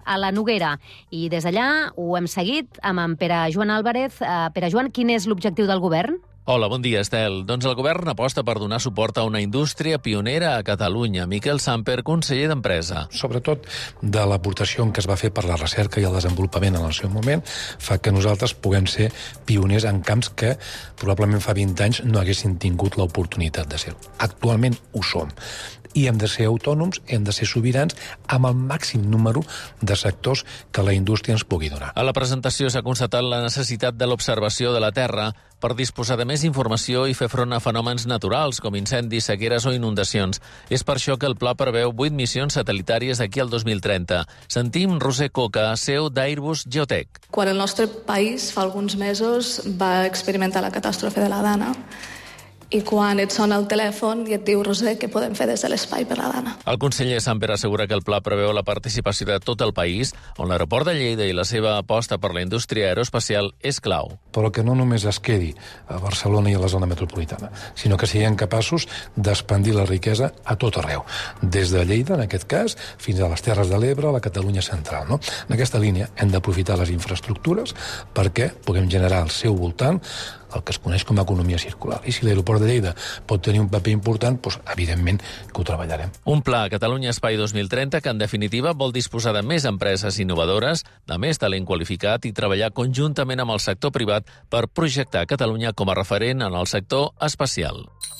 Noguera. I des d'allà ho hem seguit amb en Pere Joan Álvarez. Uh, Pere Joan, quin és l'objectiu del govern? Hola, bon dia, Estel. Doncs el govern aposta per donar suport a una indústria pionera a Catalunya. Miquel Samper, conseller d'Empresa. Sobretot de l'aportació que es va fer per la recerca i el desenvolupament en el seu moment fa que nosaltres puguem ser pioners en camps que probablement fa vint anys no haguessin tingut l'oportunitat de ser. Actualment ho som. I hem de ser autònoms, hem de ser sobirans amb el màxim número de sectors que la indústria ens pugui donar. A la presentació s'ha constatat la necessitat de l'observació de la Terra per disposar de més informació i fer front a fenòmens naturals com incendis, sequeres o inundacions. És per això que el pla preveu vuit missions satellitàries d'aquí al dos mil trenta. Sentim Roser Coca, C E O d'Airbus Geotech. Quan el nostre país fa alguns mesos va experimentar la catàstrofe de la Dana, i quan et sona el telèfon i et diu, Roser, què podem fer des de l'espai per la Dana? El conseller Samper assegura que el pla preveu la participació de tot el país, on l'aeroport de Lleida i la seva aposta per la indústria aeroespacial és clau. Però que no només es quedi a Barcelona i a la zona metropolitana, sinó que siguem capaços d'expandir la riquesa a tot arreu. Des de Lleida, en aquest cas, fins a les Terres de l'Ebre, a la Catalunya central. No? En aquesta línia hem d'aprofitar les infraestructures perquè puguem generar al seu voltant el que es coneix com a economia circular. I si l'aeroport de Lleida pot tenir un paper important, doncs, evidentment que ho treballarem. Un pla Catalunya Espai dos mil trenta que, en definitiva, vol disposar de més empreses innovadores, de més talent qualificat i treballar conjuntament amb el sector privat per projectar Catalunya com a referent en el sector espacial.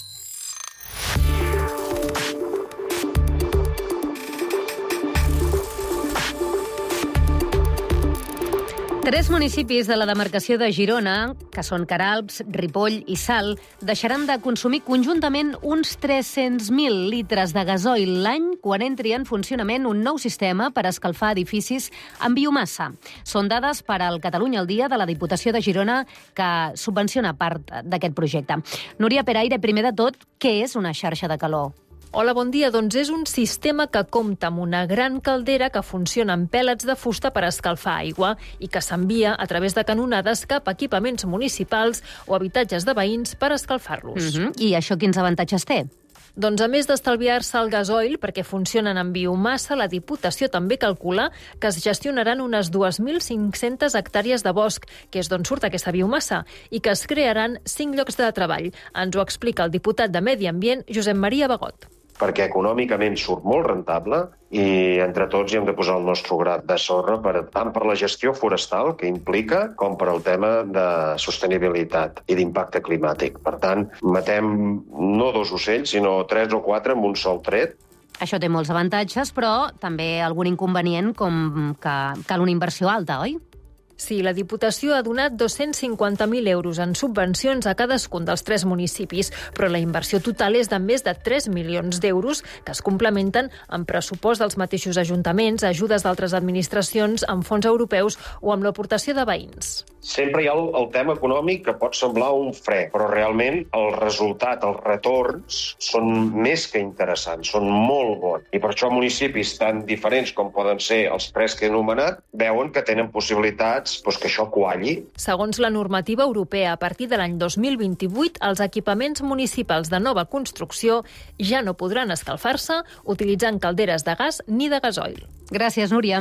Tres municipis de la demarcació de Girona, que són Queralbs, Ripoll i Salt, deixaran de consumir conjuntament uns tres-cents mil litres de gasoil l'any quan entri en funcionament un nou sistema per escalfar edificis amb biomassa. Són dades per al Catalunya al dia de la Diputació de Girona, que subvenciona part d'aquest projecte. Núria Peraire, primer de tot, què és una xarxa de calor? Hola, bon dia. Doncs és un sistema que compta amb una gran caldera que funciona amb pèl·lets de fusta per escalfar aigua i que s'envia a través de canonades cap a equipaments municipals o habitatges de veïns per escalfar-los. Uh-huh. I això quins avantatges té? Doncs a més d'estalviar-se el gasoil perquè funcionen amb biomassa, la Diputació també calcula que es gestionaran unes dues mil cinc-centes hectàrees de bosc, que és d'on surt aquesta biomassa, i que es crearan cinc llocs de treball. Ens ho explica el diputat de Medi Ambient, Josep Maria Bagot. Perquè econòmicament surt molt rentable i entre tots hi hem de posar el nostre grat de sorra per, tant per la gestió forestal que implica com per al tema de sostenibilitat i d'impacte climàtic. Per tant, matem no dos ocells, sinó tres o quatre amb un sol tret. Això té molts avantatges, però també algun inconvenient com que cal una inversió alta, oi? Sí, la Diputació ha donat dos-cents cinquanta mil euros en subvencions a cadascun dels tres municipis, però la inversió total és de més de tres milions d'euros que es complementen amb pressupost dels mateixos ajuntaments, ajudes d'altres administracions, amb fons europeus o amb l'aportació de veïns. Sempre hi ha el, el tema econòmic que pot semblar un fre, però realment el resultat, els retorns, són més que interessants, són molt bons. I per això municipis tan diferents com poden ser els tres que he anomenat, veuen que tenen possibilitats doncs, que això qualli. Segons la normativa europea, a partir de l'any dos mil vint-i-vuit, els equipaments municipals de nova construcció ja no podran escalfar-se utilitzant calderes de gas ni de gasoil. Gràcies, Núria.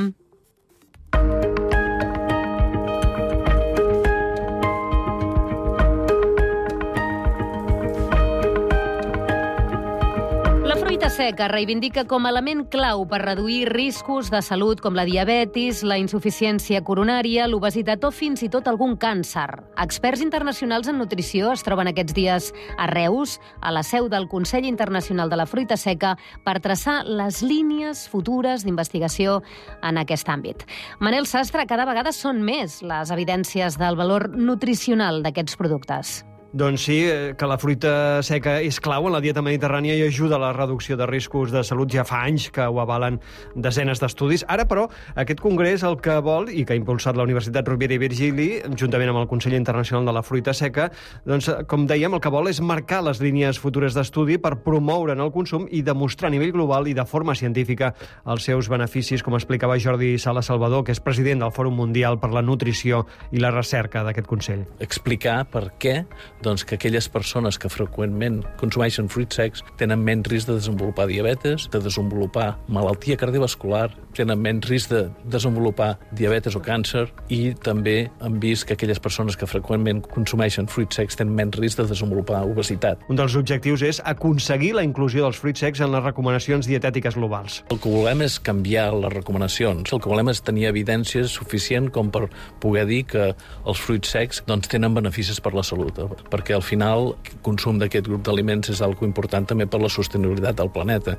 La fruita seca reivindica com a element clau per reduir riscos de salut com la diabetis, la insuficiència coronària, l'obesitat o fins i tot algun càncer. Experts internacionals en nutrició es troben aquests dies a Reus, a la seu del Consell Internacional de la Fruita Seca, per traçar les línies futures d'investigació en aquest àmbit. Manel Sastre, cada vegada són més les evidències del valor nutricional d'aquests productes. Doncs sí, que la fruita seca és clau en la dieta mediterrània i ajuda a la reducció de riscos de salut. Ja fa anys que ho avalen desenes d'estudis. Ara, però, aquest congrés el que vol, i que ha impulsat la Universitat Rovira i Virgili, juntament amb el Consell Internacional de la Fruita Seca, doncs, com dèiem, el que vol és marcar les línies futures d'estudi per promoure'n el consum i demostrar a nivell global i de forma científica els seus beneficis, com explicava Jordi Sala Salvador, que és president del Fòrum Mundial per la Nutrició i la Recerca d'aquest Consell. Explicar per què doncs, que aquelles persones que freqüentment consumeixen fruits secs tenen menys risc de desenvolupar diabetes, de desenvolupar malaltia cardiovascular, tenen menys risc de desenvolupar diabetes o càncer, i també hem vist que aquelles persones que freqüentment consumeixen fruits secs tenen menys risc de desenvolupar obesitat. Un dels objectius és aconseguir la inclusió dels fruits secs en les recomanacions dietètiques globals. El que volem és canviar les recomanacions. El que volem és tenir evidència suficient com per poder dir que els fruits secs doncs, tenen beneficis per la salut, perquè al final el consum d'aquest grup d'aliments és algo important també per la sostenibilitat del planeta.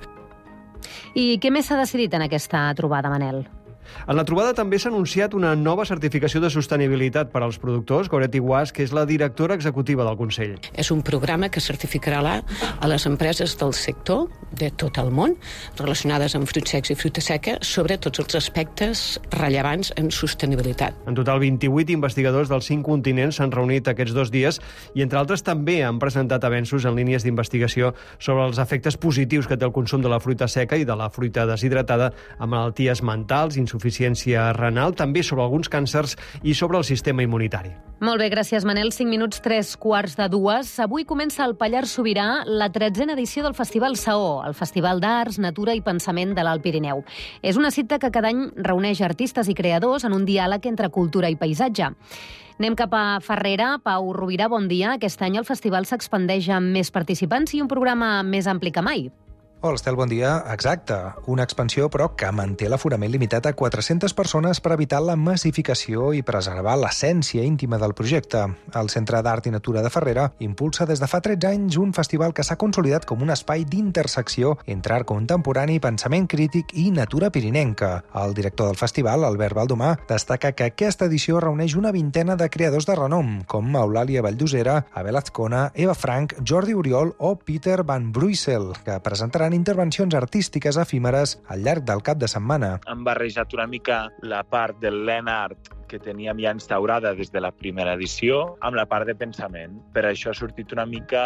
I què més s'ha decidit en aquesta trobada, Manel? En la trobada també s'ha anunciat una nova certificació de sostenibilitat per als productors. Goretti Guas, que és la directora executiva del Consell. És un programa que certificarà a les empreses del sector de tot el món relacionades amb fruits secs i fruita seca sobre tots els aspectes rellevants en sostenibilitat. En total, vint-i-vuit investigadors dels cinc continents s'han reunit aquests dos dies i, entre altres, també han presentat avenços en línies d'investigació sobre els efectes positius que té el consum de la fruita seca i de la fruita deshidratada a malalties mentals, insuficiència renal, també sobre alguns càncers i sobre el sistema immunitari. Molt bé, gràcies, Manel. Cinc minuts, tres quarts de dues. Avui comença al Pallars Sobirà la tretzena edició del Festival Saó, el Festival d'Arts, Natura i Pensament de l'Alt Pirineu. És una cita que cada any reuneix artistes i creadors en un diàleg entre cultura i paisatge. Anem cap a Farrera. Pau Rovira, bon dia. Aquest any el festival s'expandeix amb més participants i un programa més ampli que mai. Hola, Estel, bon dia. Exacte. Una expansió, però, que manté l'aforament limitat a quatre-centes persones per evitar la massificació i preservar l'essència íntima del projecte. El Centre d'Art i Natura de Farrera impulsa des de fa tretze anys un festival que s'ha consolidat com un espai d'intersecció entre art contemporani, pensament crític i natura pirinenca. El director del festival, Albert Baldomà, destaca que aquesta edició reuneix una vintena de creadors de renom, com Eulàlia Valldosera, Abel Azcona, Eva Frank, Jordi Oriol o Peter Van Bruysel, que presentaran intervencions artístiques efímeres al llarg del cap de setmana. Han barrejat una mica la part del land art que teníem ja instaurada des de la primera edició amb la part de pensament. Per això ha sortit una mica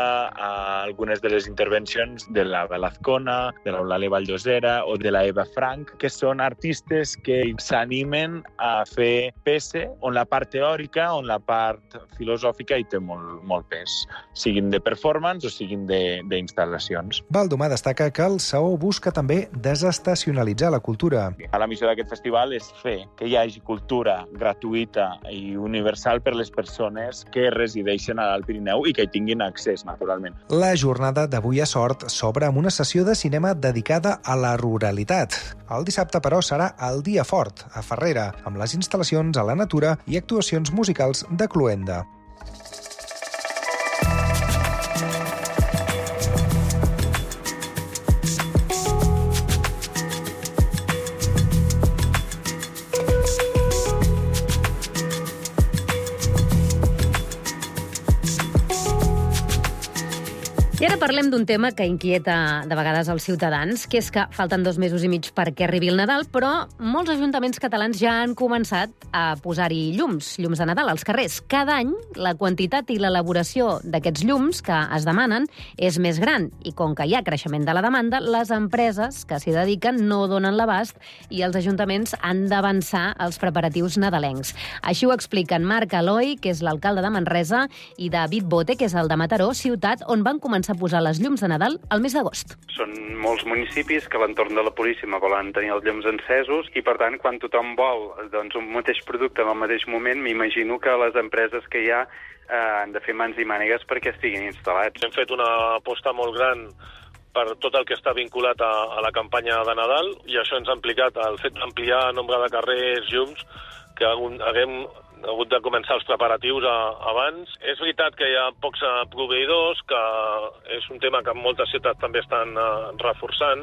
a algunes de les intervencions de la Belazcona, de l'Eulàlia Valldosera o de la Eva Frank, que són artistes que s'animen a fer peça on la part teòrica, on la part filosòfica hi té molt, molt pes, siguin de performance o siguin d'instal·lacions. Baldomà destaca que el Saó busca també desestacionalitzar la cultura. La missió d'aquest festival és fer que hi hagi cultura gratuïta i universal per les persones que resideixen a l'Alt Pirineu i que hi tinguin accés, naturalment. La jornada d'avui a Sort s'obre amb una sessió de cinema dedicada a la ruralitat. El dissabte, però, serà el dia fort, a Farrera, amb les instal·lacions a la natura i actuacions musicals de Cluenda. I ara parlem d'un tema que inquieta de vegades els ciutadans, que és que falten dos mesos i mig perquè arribi el Nadal, però molts ajuntaments catalans ja han començat a posar-hi llums, llums de Nadal als carrers. Cada any la quantitat i l'elaboració d'aquests llums que es demanen és més gran i com que hi ha creixement de la demanda, les empreses que s'hi dediquen no donen l'abast i els ajuntaments han d'avançar els preparatius nadalencs. Així ho expliquen Marc Eloi, que és l'alcalde de Manresa, i David Bote, que és el de Mataró, ciutat on van començar a posar les llums de Nadal al mes d'agost. Són molts municipis que a l'entorn de la Puríssima volen tenir els llums encesos i, per tant, quan tothom vol doncs, un mateix producte en el mateix moment, m'imagino que les empreses que hi ha eh, han de fer mans i mànigues perquè estiguin instal·lats. Hem fet una aposta molt gran per tot el que està vinculat a, a la campanya de Nadal i això ens ha implicat el fet d'ampliar el nombre de carrers, llums, que haguem ha hagut de començar els preparatius a, abans. És veritat que hi ha pocs uh, proveïdors, que és un tema que moltes ciutats també estan uh, reforçant.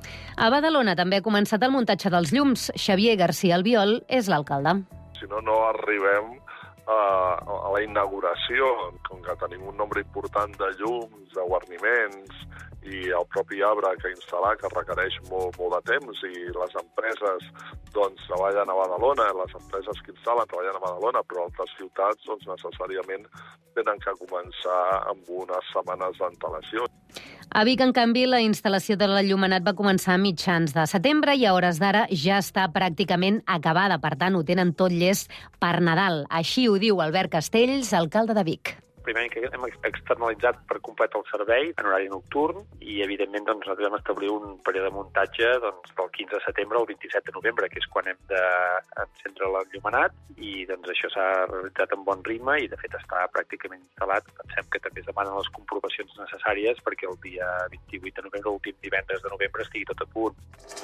A Badalona també ha començat el muntatge dels llums. Xavier García Albiol és l'alcalde. Si no, no arribem uh, a la inauguració, com que tenim un nombre important de llums, de guarniments i el propi arbre que instal·lar, que requereix molt, molt de temps, i les empreses doncs, treballen a Badalona, les empreses que instal·len treballen a Badalona, però altres ciutats doncs, necessàriament tenen que començar amb unes setmanes d'antelació. A Vic, en canvi, la instal·lació de l'enllumenat va començar a mitjans de setembre i a hores d'ara ja està pràcticament acabada. Per tant, ho tenen tot llest per Nadal. Així ho diu Albert Castells, alcalde de Vic. primer any que hem externalitzat per complet el servei en horari nocturn i, evidentment, doncs, nosaltres vam establir un període de muntatge doncs, del quinze de setembre al vint-i-set de novembre, que és quan hem d'encendre l'enllumenat, i doncs, això s'ha realitzat amb bon ritme i, de fet, està pràcticament instal·lat. Pensem que també es demanen les comprovacions necessàries perquè el dia vint-i-vuit de novembre, l'últim divendres de novembre, estigui tot a punt.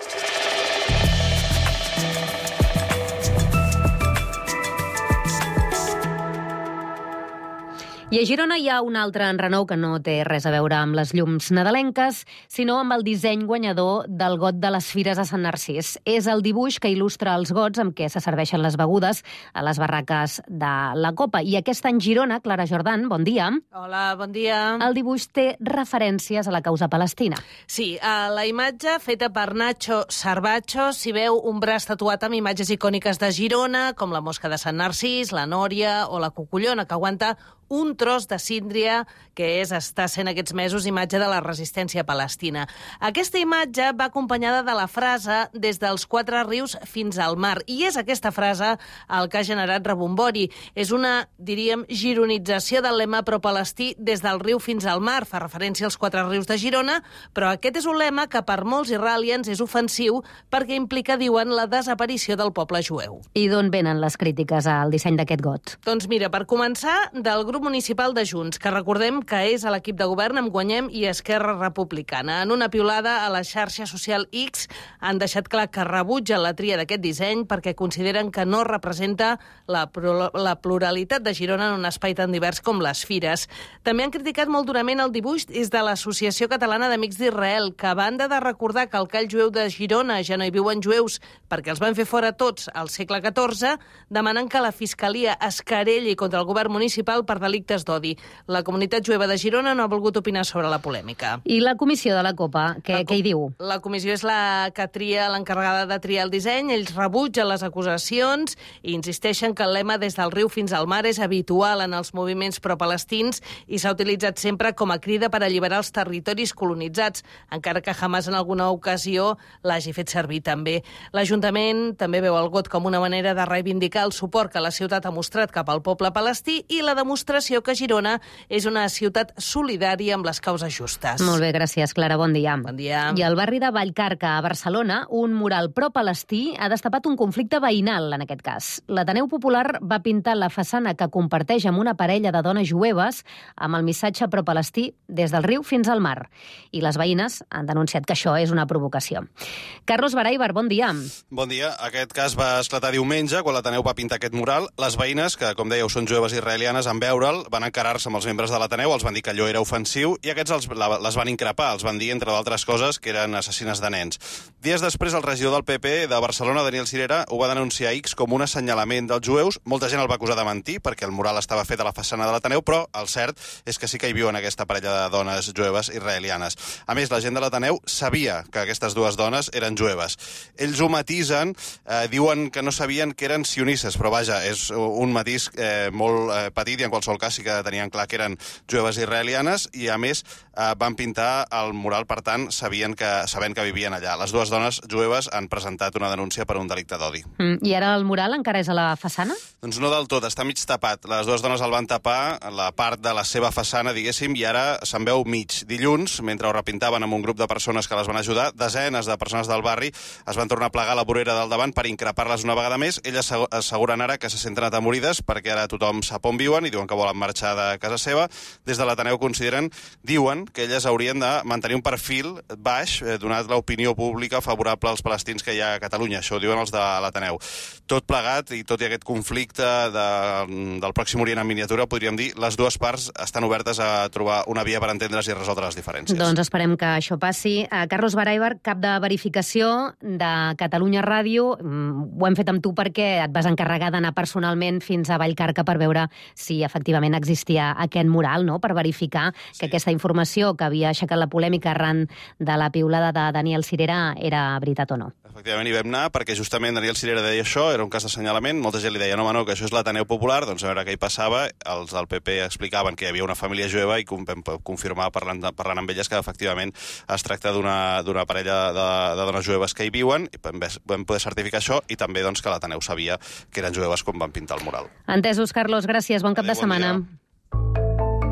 I a Girona hi ha un altre enrenou que no té res a veure amb les llums nadalenques, sinó amb el disseny guanyador del got de les Fires de Sant Narcís. És el dibuix que il·lustra els gots amb què se serveixen les begudes a les barraques de la Copa. I aquest any Girona, Clara Jordan, bon dia. Hola, bon dia. El dibuix té referències a la causa palestina. Sí, a la imatge feta per Nacho Sarbacho s'hi veu un braç tatuat amb imatges icòniques de Girona, com la mosca de Sant Narcís, la Nòria o la Cucullona, que aguanta un tros de síndria, que és, està sent aquests mesos imatge de la resistència palestina. Aquesta imatge va acompanyada de la frase «Des dels Quatre Rius fins al mar», i és aquesta frase el que ha generat rebombori. És una, diríem, gironització del lema pro-palestí «Des del riu fins al mar», fa referència als Quatre Rius de Girona, però aquest és un lema que per molts israelians és ofensiu perquè implica, diuen, la desaparició del poble jueu. I d'on venen les crítiques al disseny d'aquest got? Doncs mira, per començar, del grup municipal de Junts, que recordem que és a l'equip de govern amb Guanyem i Esquerra Republicana. En una piulada a la xarxa social X han deixat clar que rebutgen la tria d'aquest disseny perquè consideren que no representa la, la pluralitat de Girona en un espai tan divers com les fires. També han criticat molt durament el dibuix des de l'Associació Catalana d'Amics d'Israel, que a banda de recordar que al call jueu de Girona ja no hi viuen jueus perquè els van fer fora tots al segle catorze, demanen que la Fiscalia es querelli contra el govern municipal per delictes d'odi. La comunitat jueva de Girona no ha volgut opinar sobre la polèmica. I la comissió de la Copa, què, què hi diu? La comissió és la que tria, l'encarregada de triar el disseny. Ells rebutgen les acusacions i insisteixen que el lema «Des del riu fins al mar» és habitual en els moviments pro-palestins i s'ha utilitzat sempre com a crida per alliberar els territoris colonitzats, encara que Hamas en alguna ocasió l'hagi fet servir també. L'Ajuntament també veu el got com una manera de reivindicar el suport que la ciutat ha mostrat cap al poble palestí i la demostració que Girona és una ciutat solidària amb les causes justes. Molt bé, gràcies, Clara. Bon dia. Bon dia. I al barri de Vallcarca, a Barcelona, un mural pro-palestí ha destapat un conflicte veïnal, en aquest cas. L'Ateneu Popular va pintar la façana que comparteix amb una parella de dones jueves amb el missatge pro-palestí «Des del riu fins al mar». I les veïnes han denunciat que això és una provocació. Carlos Baraibar, bon dia. Bon dia. Aquest cas va esclatar diumenge, quan l'Ateneu va pintar aquest mural. Les veïnes, que, com dèieu, són jueves israelianes, en veure'l, van encarar-se amb els membres de l'Ateneu, els van dir que allò era ofensiu i aquests els, la, les van increpar, els van dir, entre d'altres coses, que eren assassines de nens. Dies després, el regidor del P P de Barcelona, Daniel Sirera, ho va denunciar a X com un assenyalament dels jueus. Molta gent el va acusar de mentir, perquè el mural estava fet a la façana de l'Ateneu, però el cert és que sí que hi viuen aquesta parella de dones jueves israelianes. A més, la gent de l'Ateneu sabia que aquestes dues dones eren jueves. Ells ho matisen, eh, diuen que no sabien que eren sionistes, però vaja, és un matís eh, molt eh, petit i en qualsevol cas sí que tenien clar que eren jueves israelianes i, a més, eh, van pintar el mural, per tant, sabien que, sabent que vivien allà. Les dues dones jueves han presentat una denúncia per un delicte d'odi. Mm, I ara el mural encara és a la façana? Doncs no del tot, està mig tapat. Les dues dones el van tapar, la part de la seva façana, diguéssim, i ara se'n veu mig. Dilluns, mentre ho repintaven amb un grup de persones que les van ajudar, desenes de persones del barri es van tornar a plegar a la vorera del davant per increpar-les una vegada més. Elles asseguren ara que se senten atemorides perquè ara tothom sap on viuen i diuen que volen marxar de casa seva. Des de l'Ateneu consideren, diuen, que elles haurien de mantenir un perfil baix, eh, donat l'opinió pública favorable als palestins que hi ha a Catalunya. Això ho diuen els de l'Ateneu. Tot plegat, i tot i aquest conflicte de, del Pròxim Orient en miniatura, podríem dir, les dues parts estan obertes a trobar una via per entendre's i resoldre les diferències. Doncs esperem que això passi. Carlos Baraibar, cap de verificació de Catalunya Ràdio. Ho hem fet amb tu perquè et vas encarregar d'anar personalment fins a Vallcarca per veure si efectivament existia aquest mural, no?, per verificar sí. que aquesta informació que havia aixecat la polèmica arran de la piulada de Daniel Sirera era veritat o no. Efectivament, hi vam anar perquè justament Daniel Sirera deia això, era un cas d'assenyalament, molta gent li deia no, home, no, que això és l'Ateneu Popular, doncs a veure què hi passava, els del P P explicaven que hi havia una família jueva i vam confirmar parlant, parlant amb elles que efectivament es tracta d'una parella de, de dones jueves que hi viuen, i vam, vam poder certificar això i també doncs, que l'Ateneu sabia que eren jueves quan van pintar el mural. Entesos, Carlos, gràcies, bon cap Adeu, de setmana. Bon dia.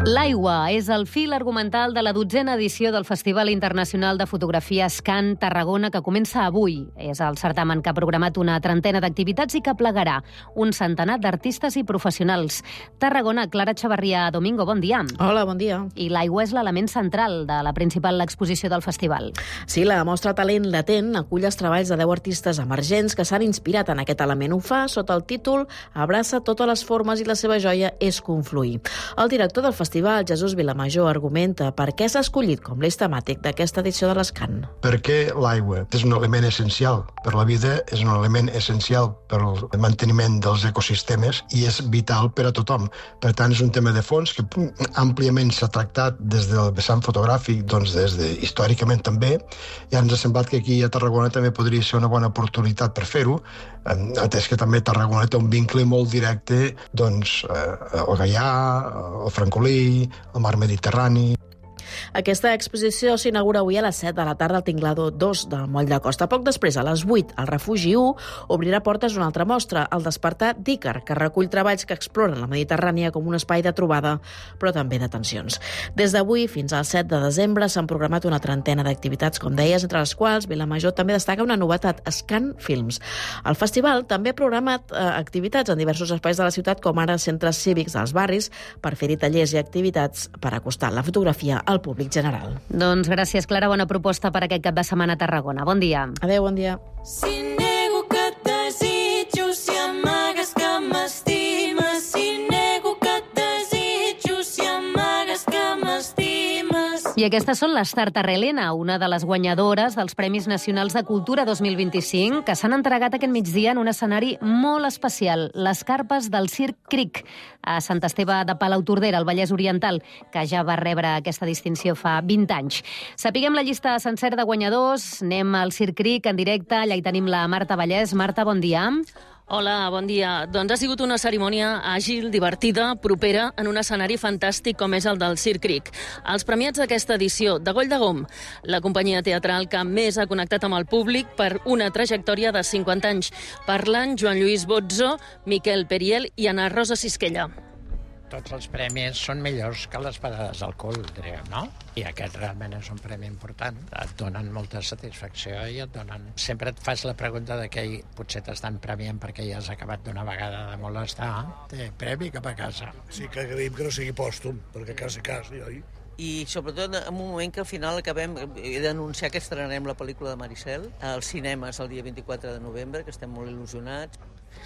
L'aigua és el fil argumental de la dotzena edició del Festival Internacional de Fotografia Scan Tarragona, que comença avui. És el certamen que ha programat una trentena d'activitats i que plegarà un centenar d'artistes i professionals. Tarragona, Clara Chavarria Domingo, bon dia. Hola, bon dia. I l'aigua és l'element central de la principal exposició del festival. Sí, la mostra Talent Latent acull els treballs de deu artistes emergents que s'han inspirat en aquest element. Ho fa sota el títol Abraça totes les formes i la seva joia és confluir. El director del festival, Jesús Vilamajor, argumenta per què s'ha escollit com l'eix temàtic d'aquesta edició de l'Scan. Perquè l'aigua és un element essencial per la vida, és un element essencial per al manteniment dels ecosistemes i és vital per a tothom. Per tant, és un tema de fons que àmpliament s'ha tractat des del vessant fotogràfic, doncs des de històricament també, i ens ha semblat que aquí a Tarragona també podria ser una bona oportunitat per fer-ho, atès que també Tarragona té un vincle molt directe doncs, al Gaià, al Francolí, al mar Mediterrani. Aquesta exposició s'inaugura avui a les set de la tarda al Tinglado dos del Moll de Costa. Poc després, a les vuit, al Refugi u, obrirà portes una altra mostra, el Despertar d'Ícar, que recull treballs que exploren la Mediterrània com un espai de trobada, però també de tensions. Des d'avui fins al set de desembre s'han programat una trentena d'activitats, com deies, entre les quals Vilamajor també destaca una novetat, Scan Films. El festival també ha programat eh, activitats en diversos espais de la ciutat, com ara centres cívics als barris, per fer-hi tallers i activitats per acostar la fotografia al públic general. Doncs gràcies, Clara. Bona proposta per aquest cap de setmana a Tarragona. Bon dia. Adéu, bon dia. Si nego que et desitjo, si amagues que m'estimes, si nego que et desitjo, si amagues que m'estimes. I aquestes són les Tartarrelena, una de les guanyadores dels Premis Nacionals de Cultura dos mil vint-i-cinc, que s'han entregat aquest migdia en un escenari molt especial, les carpes del Circ Cric, a Sant Esteve de Palautordera, al Vallès Oriental, que ja va rebre aquesta distinció fa vint anys. Sapiguem la llista sencera de guanyadors, anem al Circ Cric en directe, allà hi tenim la Marta Vallès. Marta, bon dia. Hola, bon dia. Doncs ha sigut una cerimònia àgil, divertida, propera, en un escenari fantàstic com és el del Circ Cric. Els premiats d'aquesta edició, de Goll de Gom, la companyia teatral que més ha connectat amb el públic per una trajectòria de cinquanta anys. Parlen Joan Lluís Bozzo, Miquel Periel i Ana Rosa Sisquella. Tots els premis són millors que les parades d'alcohol, diríem, no? I aquest realment és un premi important. Et donen molta satisfacció i et donen... Sempre et fas la pregunta de que potser t'estan premiant perquè ja has acabat d'una vegada de molestar. Té premi cap a casa. Sí que agraïm que no sigui pòstum, perquè cas a cas, oi? I sobretot en un moment que al final acabem, he d'anunciar que estrenarem la pel·lícula de Maricel als cinemes el dia vint-i-quatre de novembre, que estem molt il·lusionats.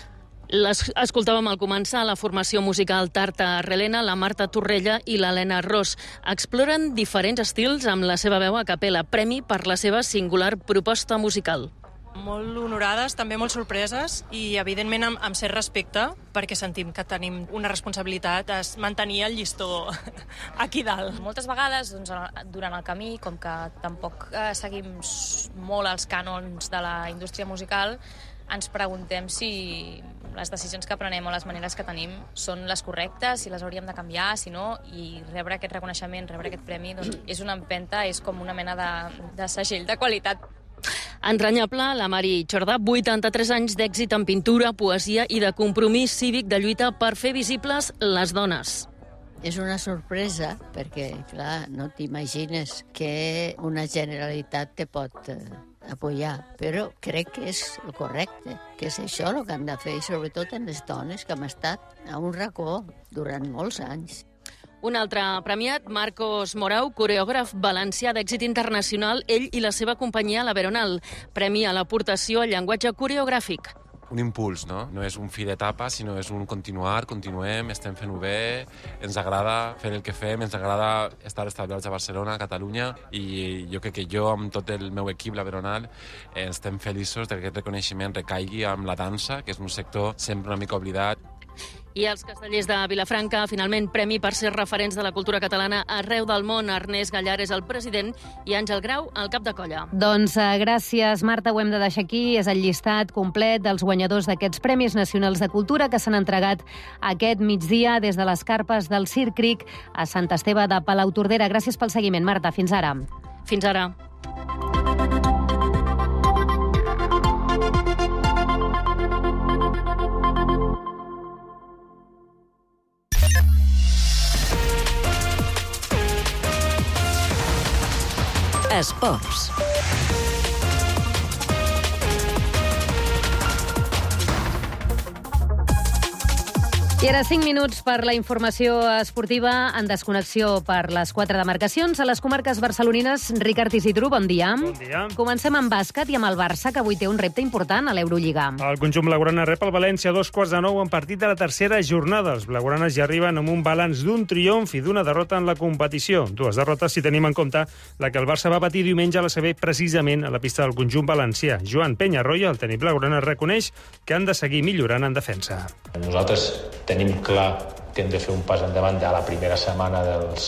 Les escoltàvem al començar la formació musical Tartarrelena, la Marta Torrella i l'Helena Ros. Exploren diferents estils amb la seva veu a capella, premi per la seva singular proposta musical. Molt honorades, també molt sorpreses i, evidentment, amb, amb cert respecte, perquè sentim que tenim una responsabilitat de mantenir el llistó aquí dalt. Moltes vegades, doncs, durant el camí, com que tampoc eh, seguim molt els cànons de la indústria musical, ens preguntem si les decisions que prenem o les maneres que tenim són les correctes, si les hauríem de canviar, si no, i rebre aquest reconeixement, rebre aquest premi, doncs, és una empenta, és com una mena de, de segell de qualitat. Entranyable, la Mari Jordà, vuitanta-tres anys d'èxit en pintura, poesia i de compromís cívic de lluita per fer visibles les dones. És una sorpresa, perquè, clar, no t'imagines que una Generalitat te pot eh, apoyar, però crec que és el correcte, que és això el que han de fer, i sobretot en les dones que hem estat a un racó durant molts anys. Un altre premiat, Marcos Morau, coreògraf valencià d'èxit internacional, ell i la seva companyia, la Veronal, premi a l'aportació al llenguatge coreogràfic. Un impuls, no? No és un fi d'etapa, sinó és un continuar, continuem, estem fent-ho bé, ens agrada fer el que fem, ens agrada estar establerts a Barcelona, a Catalunya, i jo crec que jo, amb tot el meu equip, la Veronal, eh, estem feliços que aquest reconeixement recaigui amb la dansa, que és un sector sempre una mica oblidat. I els castellers de Vilafranca, finalment premi per ser referents de la cultura catalana arreu del món. Ernest Gallar és el president i Àngel Grau, el cap de colla. Doncs uh, gràcies, Marta, ho hem de deixar aquí. És el llistat complet dels guanyadors d'aquests Premis Nacionals de Cultura que s'han entregat aquest migdia des de les carpes del Circ Cric a Sant Esteve de Palautordera. Gràcies pel seguiment, Marta. Fins ara. Fins ara. Esports. I ara cinc minuts per la informació esportiva en desconnexió per les quatre demarcacions. A les comarques barcelonines, Ricard Isidro, bon dia. Bon dia. Comencem amb bàsquet i amb el Barça, que avui té un repte important a l'Eurolliga. El conjunt blaugrana rep el València a dos quarts de nou en partit de la tercera jornada. Els blaugranes ja arriben amb un balanç d'un triomf i d'una derrota en la competició. Dues derrotes si tenim en compte la que el Barça va patir diumenge a la C B precisament a la pista del conjunt valencià. Joan Peñarroya, el tècnic blaugrana, reconeix que han de seguir millorant en defensa. Nosaltres tenim clar que hem de fer un pas endavant de la primera setmana dels,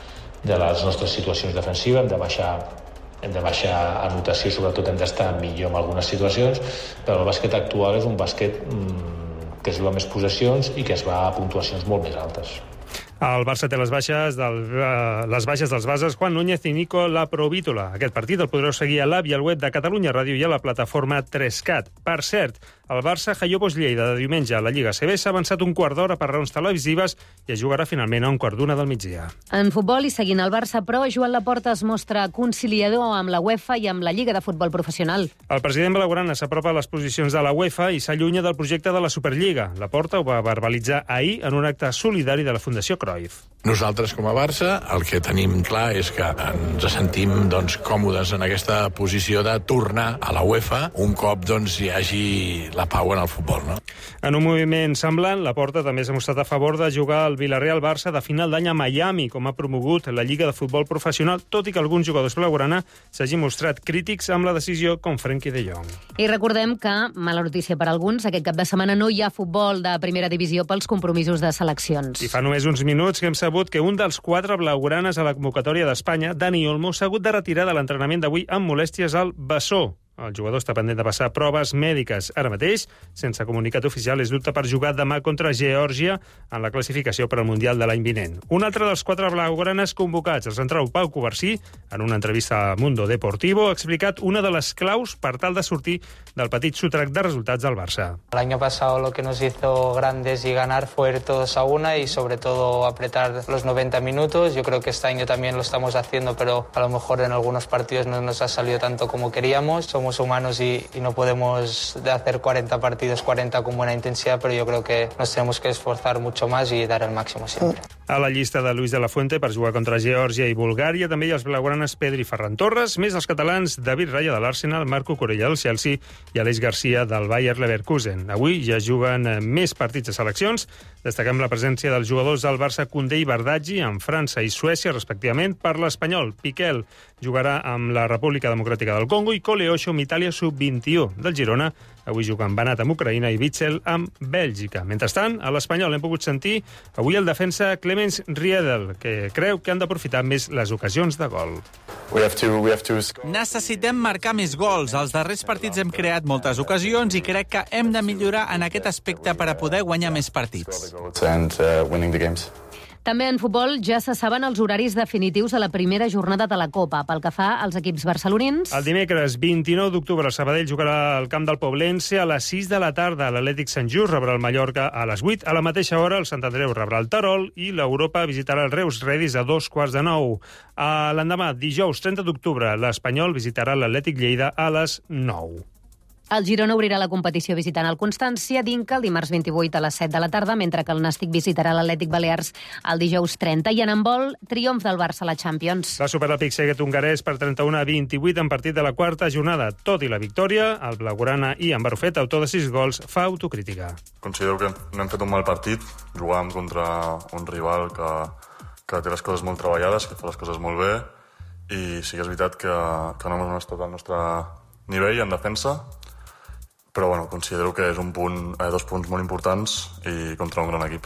de les nostres situacions defensives, hem de baixar, hem de baixar anotació, sobretot hem d'estar millor en algunes situacions, però el bàsquet actual és un bàsquet mmm, que es juga més possessions i que es va a puntuacions molt més altes. El Barça té les baixes, del, uh, les baixes dels bases Juan Núñez i Nico Laprovítola. Aquest partit el podreu seguir a l'App i al web de Catalunya Ràdio i a la plataforma tres cat. Per cert, el Barça Jaiobos Lleida de diumenge a la Lliga C B s'ha avançat un quart d'hora per raons televisives i es jugarà finalment a un quart d'una del migdia. En futbol i seguint el Barça, però, Joan Laporta es mostra conciliador amb la UEFA i amb la Lliga de Futbol Professional. El president blaugrana s'apropa a les posicions de la UEFA i s'allunya del projecte de la Superliga. Laporta ho va verbalitzar ahir en un acte solidari de la Fundació Cruyff. Nosaltres, com a Barça, el que tenim clar és que ens sentim doncs, còmodes en aquesta posició de tornar a la UEFA un cop doncs, hi hagi la pau en el futbol. No? En un moviment semblant, Laporta també s'ha mostrat a favor de jugar al Villarreal-Barça de final d'any a Miami, com ha promogut la Lliga de Futbol Professional, tot i que alguns jugadors blaugrana s'hagin mostrat crítics amb la decisió, com Frenkie de Jong. I recordem que, mala notícia per alguns, aquest cap de setmana no hi ha futbol de primera divisió pels compromisos de seleccions. I fa només uns minuts que hem sabut que un dels quatre blaugranes a la convocatòria d'Espanya, Dani Olmo, s'ha hagut de retirar de l'entrenament d'avui amb molèsties al bessó. El jugador està pendent de passar proves mèdiques. Ara mateix, sense comunicat oficial, és dubte per jugar demà contra Geòrgia en la classificació per al Mundial de l'any vinent. Un altre dels quatre blaugranes convocats, el central Pau Covarsí, en una entrevista a Mundo Deportivo, ha explicat una de les claus per tal de sortir del petit sotrac de resultats del Barça. El año pasado lo que nos hizo grandes y ganar fue ir todos a una y sobre todo apretar los noventa minutos. Yo creo que este año también lo estamos haciendo, pero a lo mejor en algunos partidos no nos ha salido tanto como queríamos. Somos humanos y, y no podemos hacer cuarenta partidos, cuarenta con buena intensidad, pero yo creo que nos tenemos que esforzar mucho más y dar el máximo siempre. A la llista de Luis de la Fuente per jugar contra Geòrgia i Bulgària també hi ha els blaugranes Pedri i Ferran Torres, més els catalans David Raya de l'Arsenal, Marco Corella del Chelsea i Aleix Garcia del Bayer Leverkusen. Avui ja juguen més partits de seleccions. Destaquem la presència dels jugadors del Barça Koundé i Bardaggi en França i Suècia, respectivament. Per l'Espanyol, Piquel jugarà amb la República Democràtica del Congo i Coleocho amb Itàlia sub vint-i-u del Girona. Avui juguen Banat amb Ucraïna i Witzel amb Bèlgica. Mentrestant, a l'Espanyol hem pogut sentir avui el defensa Clemens Riedel, que creu que han d'aprofitar més les ocasions de gol. We have to, we have to... Necessitem marcar més gols. Als darrers partits hem creat moltes ocasions i crec que hem de millorar en aquest aspecte per a poder guanyar més partits. And, uh, winning the games. També en futbol ja se saben els horaris definitius de la primera jornada de la Copa, pel que fa als equips barcelonins. El dimecres vint-i-nou d'octubre el Sabadell jugarà al camp del Poblense a les sis de la tarda. L'Atlètic Sant Just rebrà el Mallorca a les vuit. A la mateixa hora el Sant Andreu rebrà el Terol i l'Europa visitarà el Reus Redis a dos quarts de nou. L'endemà, dijous trenta d'octubre, l'Espanyol visitarà l'Atlètic Lleida a les nou. El Girona obrirà la competició visitant el Constància d'Inca el dimarts vint-i-vuit a les set de la tarda, mentre que el Nàstic visitarà l'Atlètic Balears el dijous trenta. I en handbol, triomf del Barça a la Champions. Va superar el Pixeguet hongarès per trenta-u a vint-i-vuit en partit de la quarta jornada. Tot i la victòria, el blaugrana i en Barrufet, autor de sis gols, fa autocrítica. Considero que no hem fet un mal partit. Jugàvem contra un rival que, que té les coses molt treballades, que fa les coses molt bé, i sí que és veritat que, que no hem estat al nostre nivell en defensa, però bueno, considero que és un punt, eh, dos punts molt importants i contra un gran equip.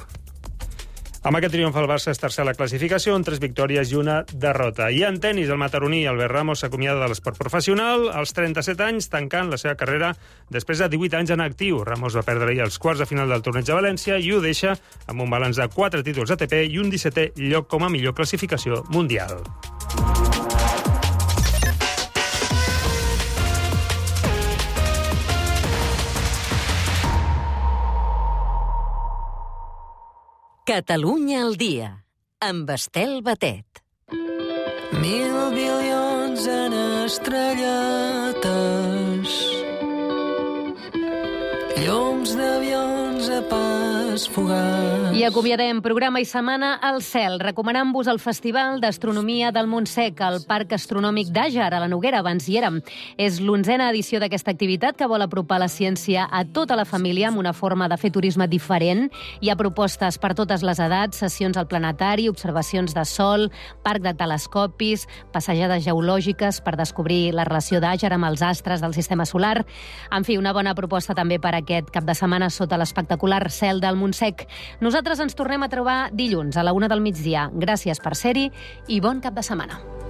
Amb aquest triomf el Barça és tercer a la classificació, amb tres victòries i una derrota. I en tenis, el mataroní Albert Ramos s'acomiada de l'esport professional als trenta-set anys, tancant la seva carrera després de divuit anys en actiu. Ramos va perdre ahir els quarts de final del torneig de València i ho deixa amb un balanç de quatre títols A T P i un dissetè lloc com a millor classificació mundial. Catalunya al dia, amb Estel Batet. Mil bilions avions en estrelletes, llums d'avions a pas fugat. I acomiadem programa i setmana al cel, recomanant-vos el Festival d'Astronomia del Montsec, al Parc Astronòmic d'Àger, a la Noguera, abans hi érem. És l'onzena edició d'aquesta activitat que vol apropar la ciència a tota la família amb una forma de fer turisme diferent. Hi ha propostes per totes les edats, sessions al planetari, observacions de sol, parc de telescopis, passejades geològiques per descobrir la relació d'Àger amb els astres del sistema solar. En fi, una bona proposta també per aquest cap de setmana sota l'espectacular cel del Montsec. Nosaltres ens tornem a trobar dilluns a la una del migdia. Gràcies per ser-hi i bon cap de setmana.